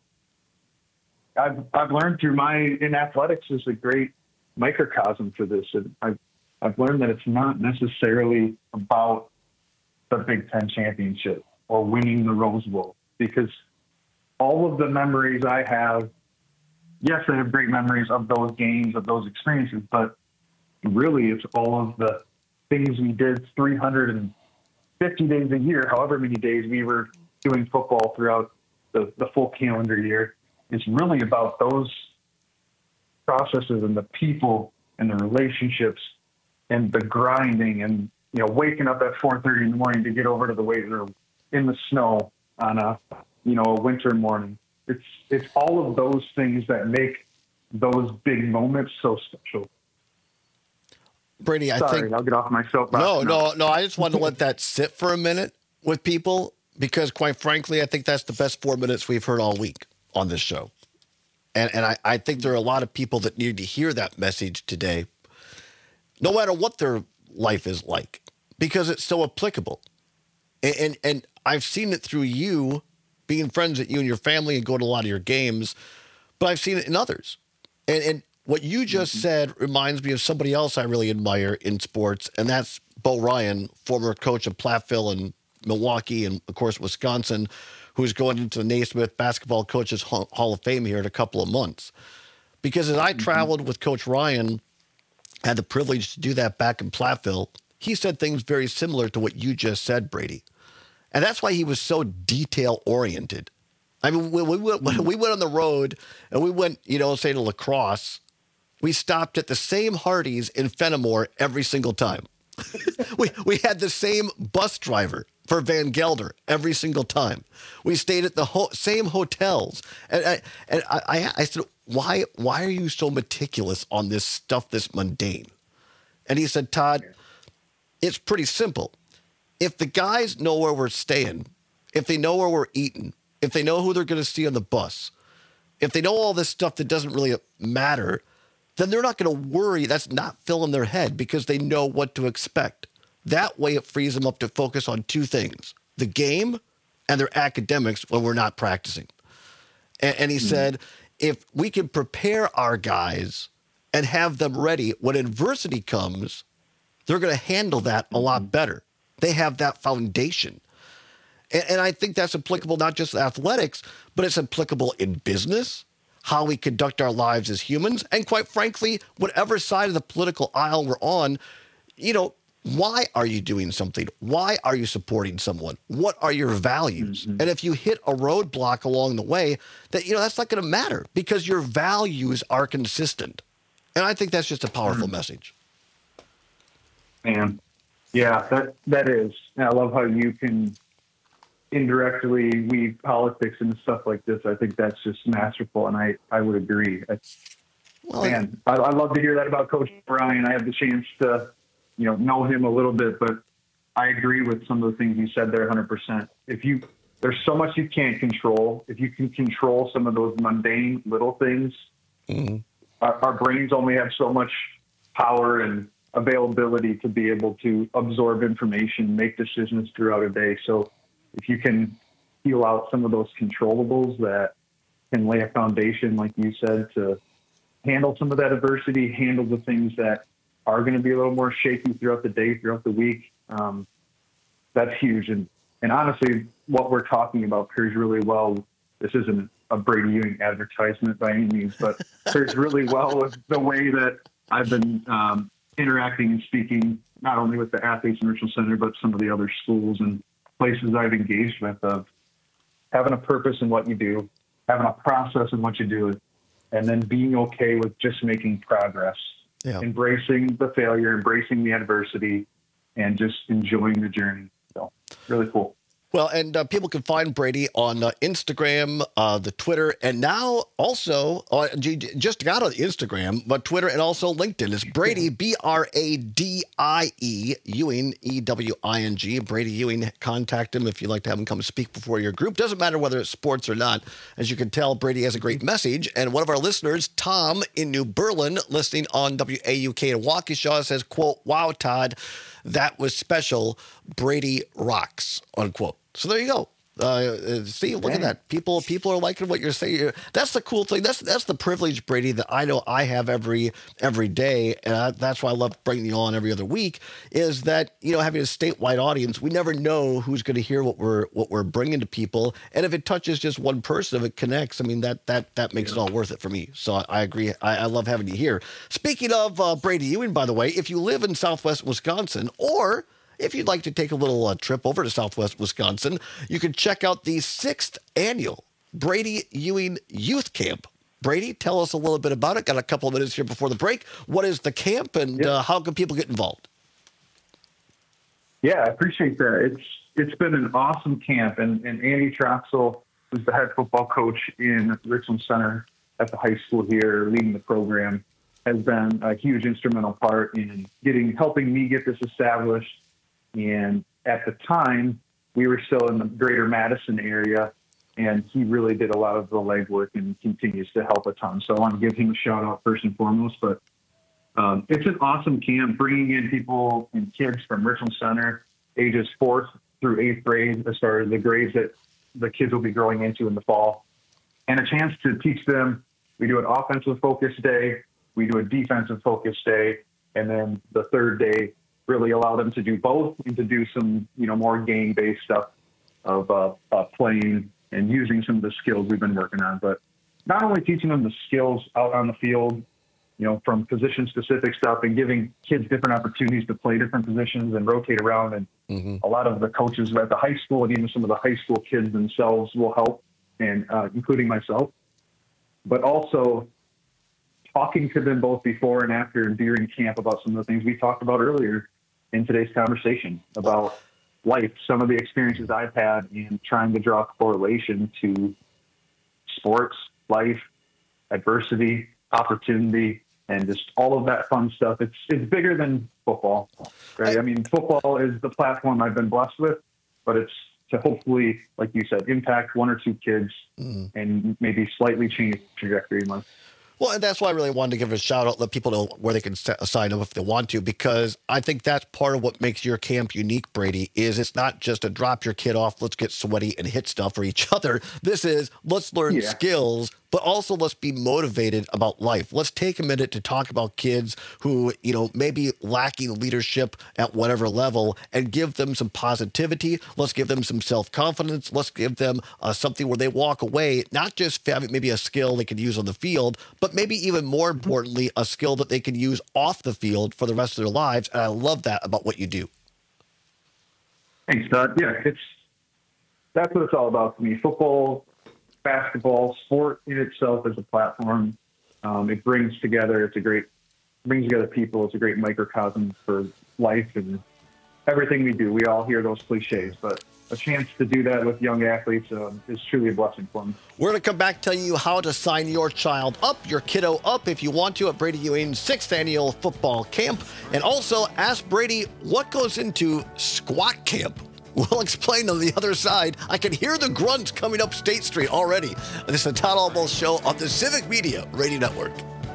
I've I've learned through my in athletics is a great microcosm for this. And I've I've learned that it's not necessarily about the Big Ten championship or winning the Rose Bowl, because all of the memories I have, yes, I have great memories of those games, of those experiences, but really it's all of the things we did three hundred fifty days a year, however many days we were doing football throughout the, the full calendar year. It's really about those processes and the people and the relationships and the grinding and, you know, waking up at four thirty in the morning to get over to the weight room in the snow on a, you know, a winter morning. It's, it's all of those things that make those big moments so special. Brady, I Sorry, think I'll get off my soapbox. No, no, no. I just wanted to let that sit for a minute with people, because quite frankly, I think that's the best four minutes we've heard all week on this show. And and I, I think there are a lot of people that need to hear that message today, no matter what their life is like, because it's so applicable. And and, and I've seen it through you, being friends with you and your family and going to a lot of your games, but I've seen it in others. And, and what you just mm-hmm. said reminds me of somebody else I really admire in sports, and that's Bo Ryan, former coach of Platteville and Milwaukee and, of course, Wisconsin, who's going into the Naismith Basketball Coaches Hall of Fame here in a couple of months. Because as I mm-hmm. traveled with Coach Ryan, had the privilege to do that back in Platteville, he said things very similar to what you just said, Brady. And that's why he was so detail-oriented. I mean, when we went, when we went on the road and we went, you know, say to La Crosse, we stopped at the same Hardee's in Fenimore every single time. we we had the same bus driver for Van Gelder every single time. We stayed at the ho- same hotels. And I, and I, I, I said, why, why are you so meticulous on this stuff, this mundane? And he said, Todd, it's pretty simple. If the guys know where we're staying, if they know where we're eating, if they know who they're going to see on the bus, if they know all this stuff that doesn't really matter, then they're not going to worry. That's not filling their head because they know what to expect. That way it frees them up to focus on two things, the game and their academics when we're not practicing. And, and he mm-hmm. said, if we can prepare our guys and have them ready when adversity comes, they're going to handle that a lot better. They have that foundation. And, and I think that's applicable not just to athletics, but it's applicable in business, how we conduct our lives as humans, and quite frankly, whatever side of the political aisle we're on, you know, why are you doing something? Why are you supporting someone? What are your values? Mm-hmm. And if you hit a roadblock along the way, that, you know, that's not going to matter because your values are consistent. And I think that's just a powerful mm-hmm. message. Man, yeah, that that is. And I love how you can indirectly weave politics into stuff like this. I think that's just masterful, and I, I would agree. I, well, man, I, I love to hear that about Coach Ryan. I had the chance to, you know, know him a little bit, but I agree with some of the things you said there one hundred percent. If you, there's so much you can't control. If you can control some of those mundane little things, mm-hmm. our, our brains only have so much power and availability to be able to absorb information, make decisions throughout a day. So if you can heal out some of those controllables that can lay a foundation, like you said, to handle some of that adversity, handle the things that are going to be a little more shaky throughout the day, throughout the week, um, that's huge. And, and honestly, what we're talking about pairs really well. This isn't a Brady Ewing advertisement by any means, but pairs really well with the way that I've been um, interacting and speaking, not only with the athletes in Richland Center, but some of the other schools and places I've engaged with, of having a purpose in what you do, having a process in what you do, and then being okay with just making progress, yeah. embracing the failure, embracing the adversity, and just enjoying the journey. So really cool. Well, and uh, people can find Brady on uh, Instagram, uh, the Twitter, and now also, uh, just got on Instagram, but Twitter and also LinkedIn. It's Brady, B R A D I E, Ewing, E W I N G. Brady Ewing, contact him if you'd like to have him come speak before your group. Doesn't matter whether it's sports or not. As you can tell, Brady has a great message. And one of our listeners, Tom in New Berlin, listening on W A U K in Waukesha, says, quote, "Wow, Todd, that was special. Brady rocks," unquote. So there you go. Uh, see, look at that. People, people are liking what you're saying. That's the cool thing. That's that's the privilege, Brady, that I know I have every every day, and I, that's why I love bringing you on every other week. Is that, you know, having a statewide audience, we never know who's going to hear what we're what we're bringing to people, and if it touches just one person, if it connects, I mean that that that makes yeah. it all worth it for me. So I, I agree. I, I love having you here. Speaking of uh, Brady Ewing, by the way, if you live in Southwest Wisconsin, or if you'd like to take a little uh, trip over to Southwest Wisconsin, you can check out the sixth annual Brady Ewing Youth Camp. Brady, tell us a little bit about it. Got a couple of minutes here before the break. What is the camp, and yep. uh, how can people get involved? Yeah, I appreciate that. It's it's been an awesome camp, and, and Andy Troxel, who's the head football coach in Richland Center at the high school here, leading the program, has been a huge instrumental part in getting helping me get this established. And at the time, we were still in the greater Madison area, and he really did a lot of the legwork and continues to help a ton. So I want to give him a shout out first and foremost. But um, it's an awesome camp, bringing in people and kids from Richland Center, ages fourth through eighth grade, as far as the grades that the kids will be growing into in the fall, and a chance to teach them. We do an offensive focus day, we do a defensive focus day, and then the third day really allow them to do both and to do some, you know, more game-based stuff of uh, uh, playing and using some of the skills we've been working on. But not only teaching them the skills out on the field, you know, from position-specific stuff and giving kids different opportunities to play different positions and rotate around. And mm-hmm. a lot of the coaches at the high school and even some of the high school kids themselves will help, and uh, including myself. But also talking to them both before and after and during camp about some of the things we talked about earlier in today's conversation about life, some of the experiences I've had in trying to draw correlation to sports, life, adversity, opportunity, and just all of that fun stuff. It's it's bigger than football, right? I mean, football is the platform I've been blessed with, but it's to hopefully, like you said, impact one or two kids mm. and maybe slightly change the trajectory in life. Well, and that's why I really wanted to give a shout out, let people know where they can sign up if they want to, because I think that's part of what makes your camp unique, Brady, is it's not just a drop your kid off, let's get sweaty and hit stuff for each other. This is let's learn yeah. skills, but also let's be motivated about life. Let's take a minute to talk about kids who, you know, may be lacking leadership at whatever level and give them some positivity. Let's give them some self-confidence. Let's give them uh, something where they walk away, not just having maybe a skill they can use on the field, but maybe even more importantly, a skill that they can use off the field for the rest of their lives. And I love that about what you do. Thanks, Todd. Yeah, it's that's what it's all about to me. Football, basketball, sport in itself is a platform. Um, it brings together. It's a great brings together people. It's a great microcosm for life and everything we do. We all hear those cliches, but a chance to do that with young athletes um, is truly a blessing for them. We're going to come back telling you how to sign your child up, your kiddo up, if you want to, at Brady Ewing's sixth annual football camp. And also ask Brady what goes into squat camp. We'll explain on the other side. I can hear the grunts coming up State Street already. This is the Todd Albaugh Show on the Civic Media Radio Network.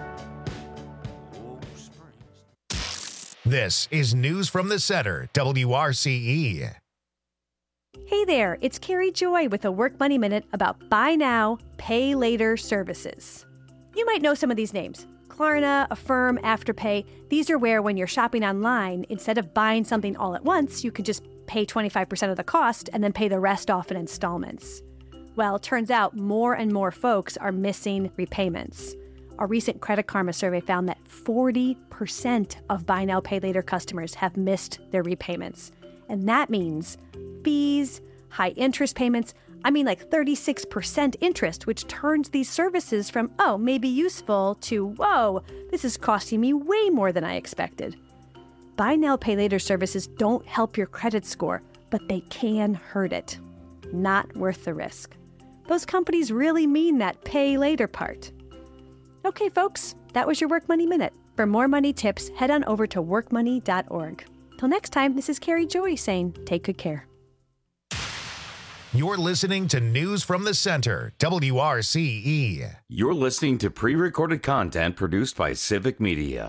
This is News from the Center, W R C E. Hey there, it's Carrie Joy with a Work Money Minute about buy now, pay later services. You might know some of these names. Klarna, Affirm, Afterpay. These are where when you're shopping online, instead of buying something all at once, you can just pay twenty-five percent of the cost and then pay the rest off in installments. Well, it turns out more and more folks are missing repayments. A recent Credit Karma survey found that forty percent of buy now, pay later customers have missed their repayments. And that means fees, high interest payments, I mean like thirty-six percent interest, which turns these services from, oh, maybe useful to, whoa, this is costing me way more than I expected. Buy now, pay later services don't help your credit score, but they can hurt it. Not worth the risk. Those companies really mean that pay later part. Okay, folks, that was your Work Money Minute. For more money tips, head on over to work money dot org. Till next time, this is Carrie Joy saying, take good care. You're listening to News from the Center, W R C E. You're listening to pre-recorded content produced by Civic Media.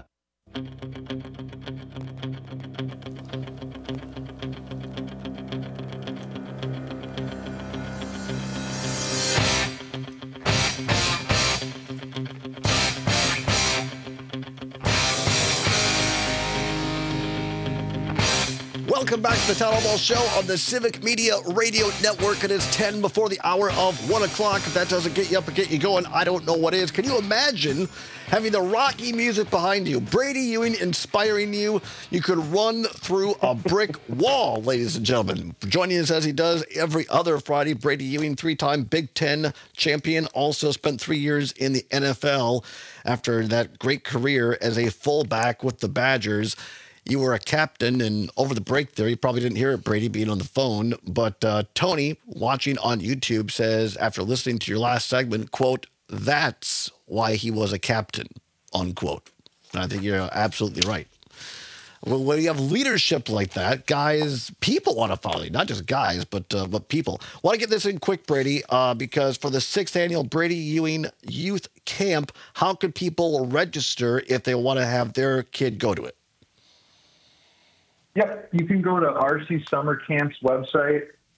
Welcome back to the Todd Albaugh Show on the Civic Media Radio Network. It is ten before the hour of one o'clock. If that doesn't get you up and get you going, I don't know what is. Can you imagine having the Rocky music behind you, Brady Ewing inspiring you? You could run through a brick wall, ladies and gentlemen. Joining us as he does every other Friday, Brady Ewing, three-time Big Ten champion, also spent three years in the N F L after that great career as a fullback with the Badgers. You were a captain, and over the break there, you probably didn't hear it, Brady, being on the phone, but uh, Tony, watching on YouTube, says, after listening to your last segment, quote, that's why he was a captain, unquote. And I think you're absolutely right. Well, when you have leadership like that, guys, people want to follow you, not just guys, but uh, but people. I want to get this in quick, Brady, uh, because for the sixth annual Brady Ewing Youth Camp, how could people register if they want to have their kid go to it? Yep, you can go to R C Summer Camp's website,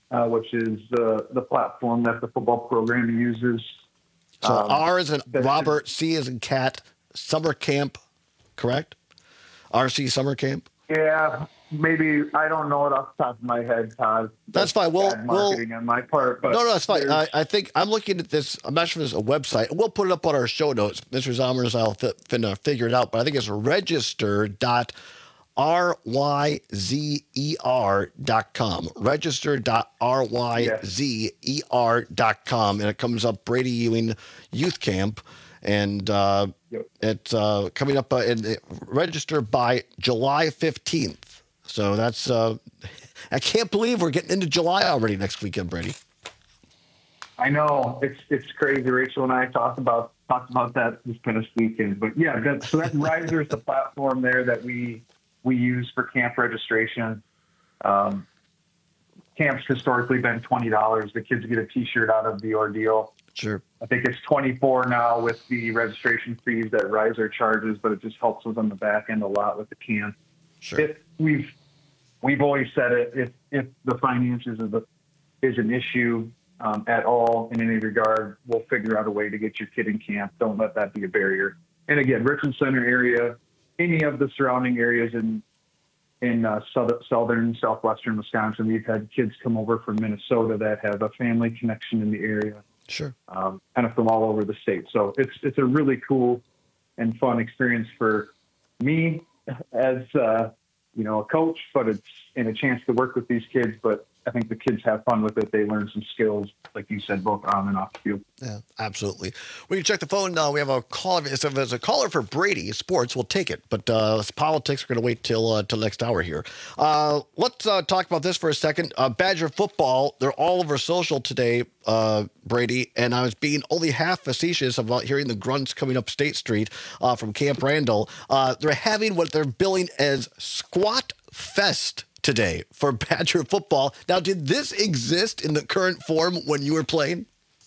uh, which is the the platform that the football program uses. So Um, R is in that- Robert, C is in Cat, summer camp, correct? R C summer camp. Yeah, maybe I don't know it off the top of my head, Todd. That's fine. We'll, Bad we'll marketing on my part, but no, no, that's fine. there's- I, I think I'm looking at this. I'm not sure if there's a website. We'll put it up on our show notes. Mister Zommers, I'll fi- finna figure it out. But I think it's register dot r y z e r dot com. register dot r y z e r dot com, and it comes up Brady Ewing Youth Camp, and uh, it's uh, coming up uh, in register by July fifteenth. So that's. Uh, I can't believe we're getting into July already next weekend, Brady. I know it's it's crazy. Rachel and I talked about talked about that this past weekend. But yeah, that, so that Riser is the platform there that we we use for camp registration. Um, camp's historically been twenty dollars. The kids get a T-shirt out of the ordeal. Sure. I think it's twenty-four now with the registration fees that Riser charges, but it just helps us on the back end a lot with the camp. Sure. If we've we've always said it. If if the finances is, a, is an issue um, at all in any regard, we'll figure out a way to get your kid in camp. Don't let that be a barrier. And again, Richmond Center area, any of the surrounding areas in in uh, southern, southern, southwestern Wisconsin, we've had kids come over from Minnesota that have a family connection in the area. Sure. Um, kind of from all over the state. So it's it's a really cool and fun experience for me as uh, you know, a coach, but it's and a chance to work with these kids. But I think the kids have fun with it. They learn some skills, like you said, both on and off the field. Yeah, absolutely. We can check the phone now. We have a caller. If there's a caller for Brady Sports, we'll take it. But uh, politics are going to wait till uh, till next hour here. Uh, let's uh, talk about this for a second. Uh, Badger football, they're all over social today, uh, Brady, and I was being only half facetious about hearing the grunts coming up State Street uh, from Camp Randall. Uh, they're having what they're billing as Squat Fest today for Badger football. Now, did this exist in the current form when you were playing?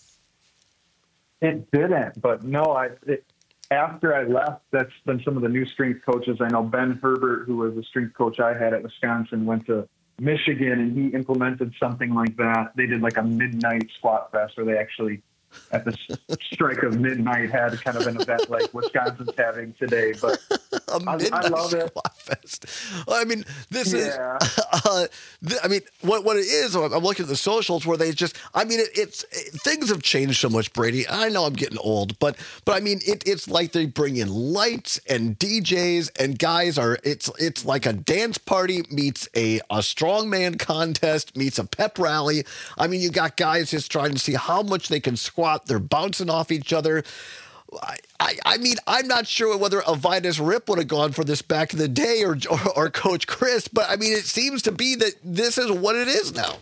It didn't, but no, I, it, after I left, that's been some of the new strength coaches. I know Ben Herbert, who was the strength coach I had at Wisconsin, went to Michigan and he implemented something like that. They did like a midnight squat fest where they actually, at the strike of midnight, had kind of an event like Wisconsin's having today. But I, I love it. Fest. I mean, this Yeah. is. Uh, th- I mean, what what it is? I'm I'm looking at the socials where they just. I mean, it, it's it, things have changed so much, Brady. I know I'm getting old, but but I mean, it, it's like they bring in lights and D Js and guys are. It's it's like a dance party meets a a strongman contest meets a pep rally. I mean, you got guys just trying to see how much they can squat. They're bouncing off each other. I, I, I mean, I'm not sure whether Avitus Rip would have gone for this back in the day or, or or Coach Chris, but I mean, it seems to be that this is what it is now.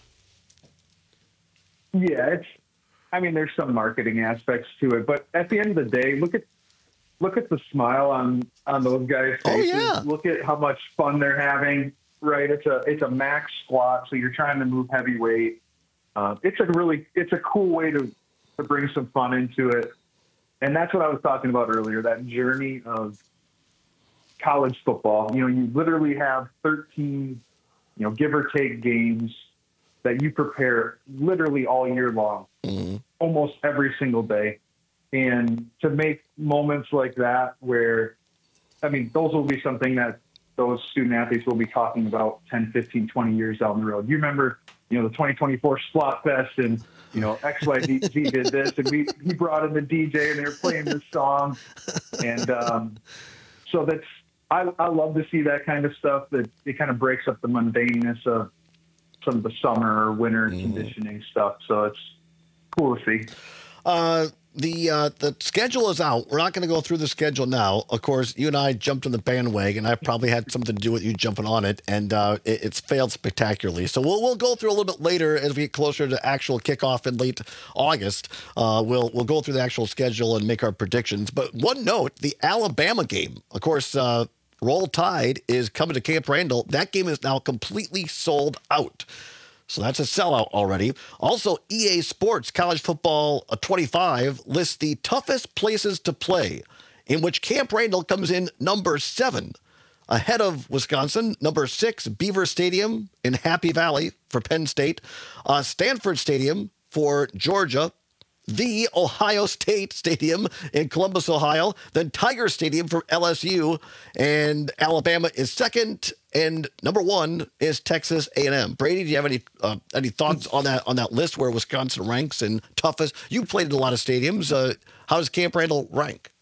Yeah, it's. I mean, there's some marketing aspects to it, but at the end of the day, look at look at the smile on on those guys' faces. Oh, yeah. Look at how much fun they're having. Right, it's a it's a max squat, so you're trying to move heavy weight. Uh, it's a really it's a cool way to to bring some fun into it. And that's what I was talking about earlier, that journey of college football. You know, you literally have thirteen, you know, give or take games that you prepare literally all year long, mm-hmm. almost every single day. And to make moments like that where, I mean, those will be something that those student athletes will be talking about ten, fifteen, twenty years down the road. You remember, you know, the twenty twenty-four Squat Fest and, you know, X Y Z did this and we, he brought in the D J and they were playing this song. And um, so that's, I, I love to see that kind of stuff, that it kind of breaks up the mundaneness of some of the summer or winter mm. conditioning stuff. So it's cool to see. Uh, the uh, the schedule is out. We're not going to go through the schedule now. Of course, you and I jumped on the bandwagon. I probably had something to do with you jumping on it, and uh, it, it's failed spectacularly. So we'll we'll go through a little bit later as we get closer to actual kickoff in late August. Uh, we'll we'll go through the actual schedule and make our predictions. But one note: the Alabama game, of course. Uh, Roll Tide is coming to Camp Randall. That game is now completely sold out. So that's a sellout already. Also, E A Sports College Football twenty-five lists the toughest places to play, in which Camp Randall comes in number seven. Ahead of Wisconsin, number six, Beaver Stadium in Happy Valley for Penn State. Uh, Stanford Stadium for Georgia. The Ohio State Stadium in Columbus, Ohio. Then Tiger Stadium for L S U. And Alabama is second. And number one is Texas A and M. Brady, do you have any uh, any thoughts on that on that list where Wisconsin ranks in toughest? You played in a lot of stadiums. Uh, how does Camp Randall rank?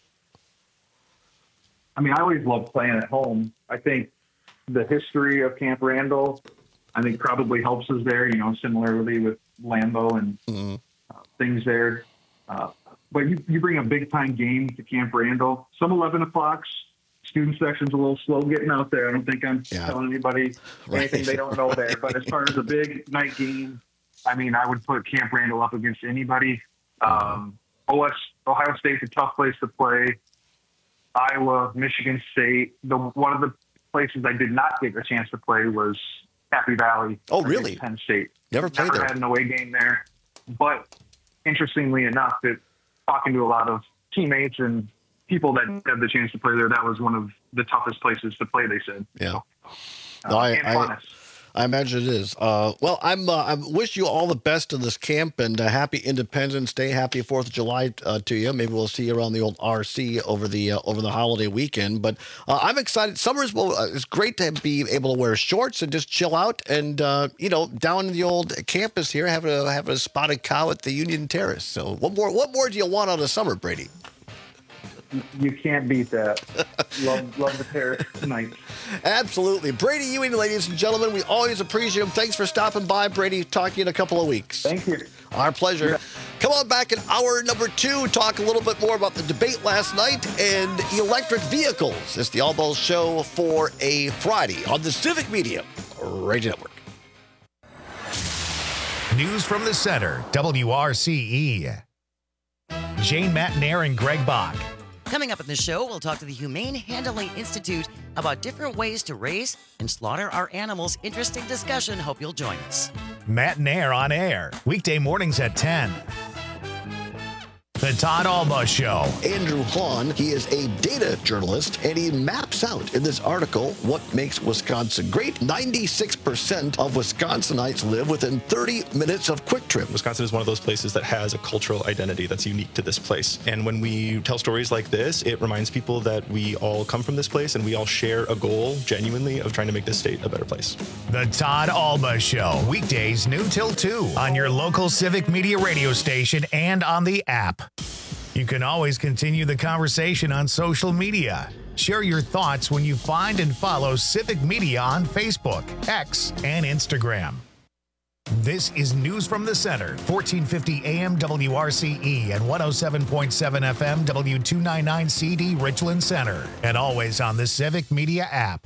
I mean, I always love playing at home. I think the history of Camp Randall, I think probably helps us there, you know, similarly with Lambeau and mm-hmm. uh, things there. Uh, but you, you bring a big-time game to Camp Randall. Some eleven o'clocks, student section's a little slow getting out there. I don't think I'm yeah. telling anybody anything right. they don't know there. But as far as a big night game, I mean, I would put Camp Randall up against anybody. Um, O S, Ohio State's a tough place to play. Iowa, Michigan State. The one of the places I did not get a chance to play was Happy Valley. Oh, really? Penn State. Never played Never there. had an away game there. But interestingly enough, it, talking to a lot of teammates and people that had the chance to play there, that was one of the toughest places to play, they said. Yeah. So, no, uh, I, and I, funnest. I imagine it is. Uh, well, I'm. Uh, I wish you all the best in this camp and uh, happy Independence Day, happy Fourth of July uh, to you. Maybe we'll see you around the old R C over the uh, over the holiday weekend. But uh, I'm excited. Summer's well, uh, it's great to be able to wear shorts and just chill out and uh, you know down in the old campus here, having a having a spotted cow at the Union Terrace. So what more? What more do you want out of summer, Brady? You can't beat that. love, love the terrace tonight. Absolutely. Brady Ewing, ladies and gentlemen, we always appreciate him. Thanks for stopping by, Brady. Talk to you in a couple of weeks. Thank you. Our pleasure. Yeah. Come on back in hour number two. Talk a little bit more about the debate last night and electric vehicles. It's the All Balls Show for a Friday on the Civic Media Radio Network. News from the center, W R C E. Jane Matnair and Greg Bach. Coming up in the show, we'll talk to the Humane Handling Institute about different ways to raise and slaughter our animals. Interesting discussion. Hope you'll join us. Matnair on air, weekday mornings at ten. The Todd Alba Show. Andrew Hahn, he is a data journalist, and he maps out in this article what makes Wisconsin great. ninety-six percent of Wisconsinites live within thirty minutes of Quick Trip. Wisconsin is one of those places that has a cultural identity that's unique to this place. And when we tell stories like this, it reminds people that we all come from this place and we all share a goal, genuinely, of trying to make this state a better place. The Todd Alba Show, weekdays noon till two on your local Civic Media radio station and on the app. You can always continue the conversation on social media. Share your thoughts when you find and follow Civic Media on Facebook, X, and Instagram. This is News from the Center, fourteen fifty A M W R C E and one oh seven point seven F M W two ninety-nine C D Richland Center, and always on the Civic Media app.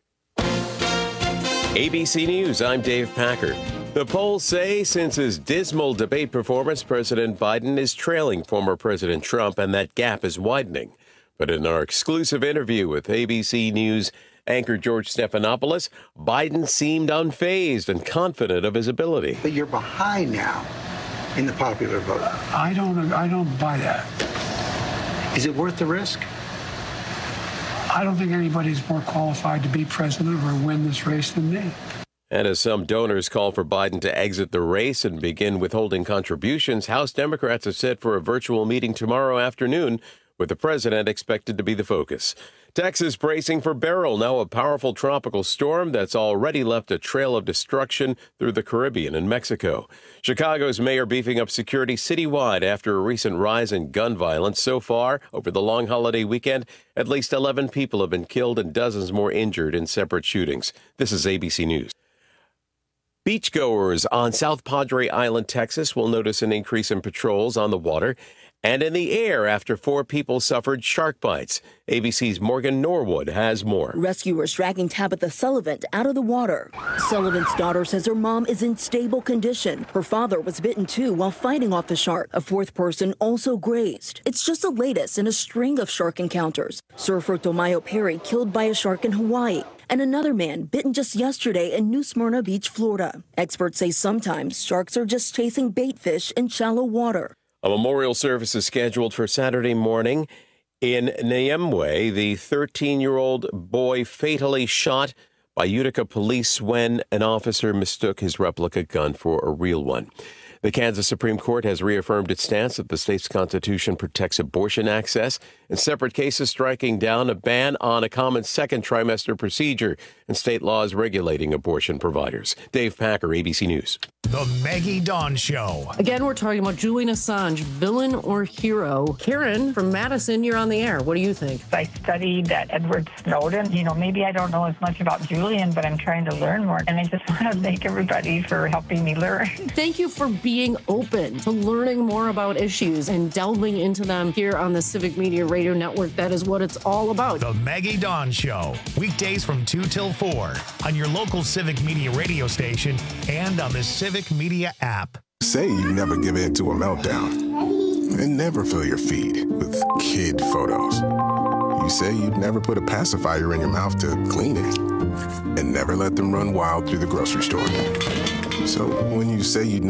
A B C News, I'm Dave Packer. The polls say since his dismal debate performance, President Biden is trailing former President Trump, and that gap is widening. But in our exclusive interview with A B C News anchor George Stephanopoulos, Biden seemed unfazed and confident of his ability. But you're behind now in the popular vote. I don't, I don't buy that. Is it worth the risk? I don't think anybody's more qualified to be president or win this race than me. And as some donors call for Biden to exit the race and begin withholding contributions, House Democrats have set for a virtual meeting tomorrow afternoon, with the president expected to be the focus. Texas bracing for Beryl, now a powerful tropical storm that's already left a trail of destruction through the Caribbean and Mexico. Chicago's mayor beefing up security citywide after a recent rise in gun violence. So far, over the long holiday weekend, at least eleven people have been killed and dozens more injured in separate shootings. This is A B C News. Beachgoers on South Padre Island, Texas, will notice an increase in patrols on the water and in the air after four people suffered shark bites. A B C's Morgan Norwood has more. Rescuers dragging Tabitha Sullivan out of the water. Sullivan's daughter says her mom is in stable condition. Her father was bitten too while fighting off the shark. A fourth person also grazed. It's just the latest in a string of shark encounters. Surfer Tomayo Perry killed by a shark in Hawaii, and another man bitten just yesterday in New Smyrna Beach, Florida. Experts say sometimes sharks are just chasing bait fish in shallow water. A memorial service is scheduled for Saturday morning In Niamey, the thirteen-year-old boy fatally shot by Utica police when an officer mistook his replica gun for a real one. The Kansas Supreme Court has reaffirmed its stance that the state's constitution protects abortion access, in separate cases striking down a ban on a common second trimester procedure and state laws regulating abortion providers. Dave Packer, A B C News. The Maggie Dawn Show. Again, we're talking about Julian Assange, villain or hero. Karen from Madison, you're on the air. What do you think? I studied that Edward Snowden. You know, maybe I don't know as much about Julian, but I'm trying to learn more. And I just want to thank everybody for helping me learn. Thank you for being open to learning more about issues and delving into them here on the Civic Media Radio Network. That is what it's all about. The Maggie Dawn Show. Weekdays from two till four on your local Civic Media radio station and on the Civic Media app. Say you never give in to a meltdown and never fill your feed with kid photos. You say you'd never put a pacifier in your mouth to clean it and never let them run wild through the grocery store. So when you say you'd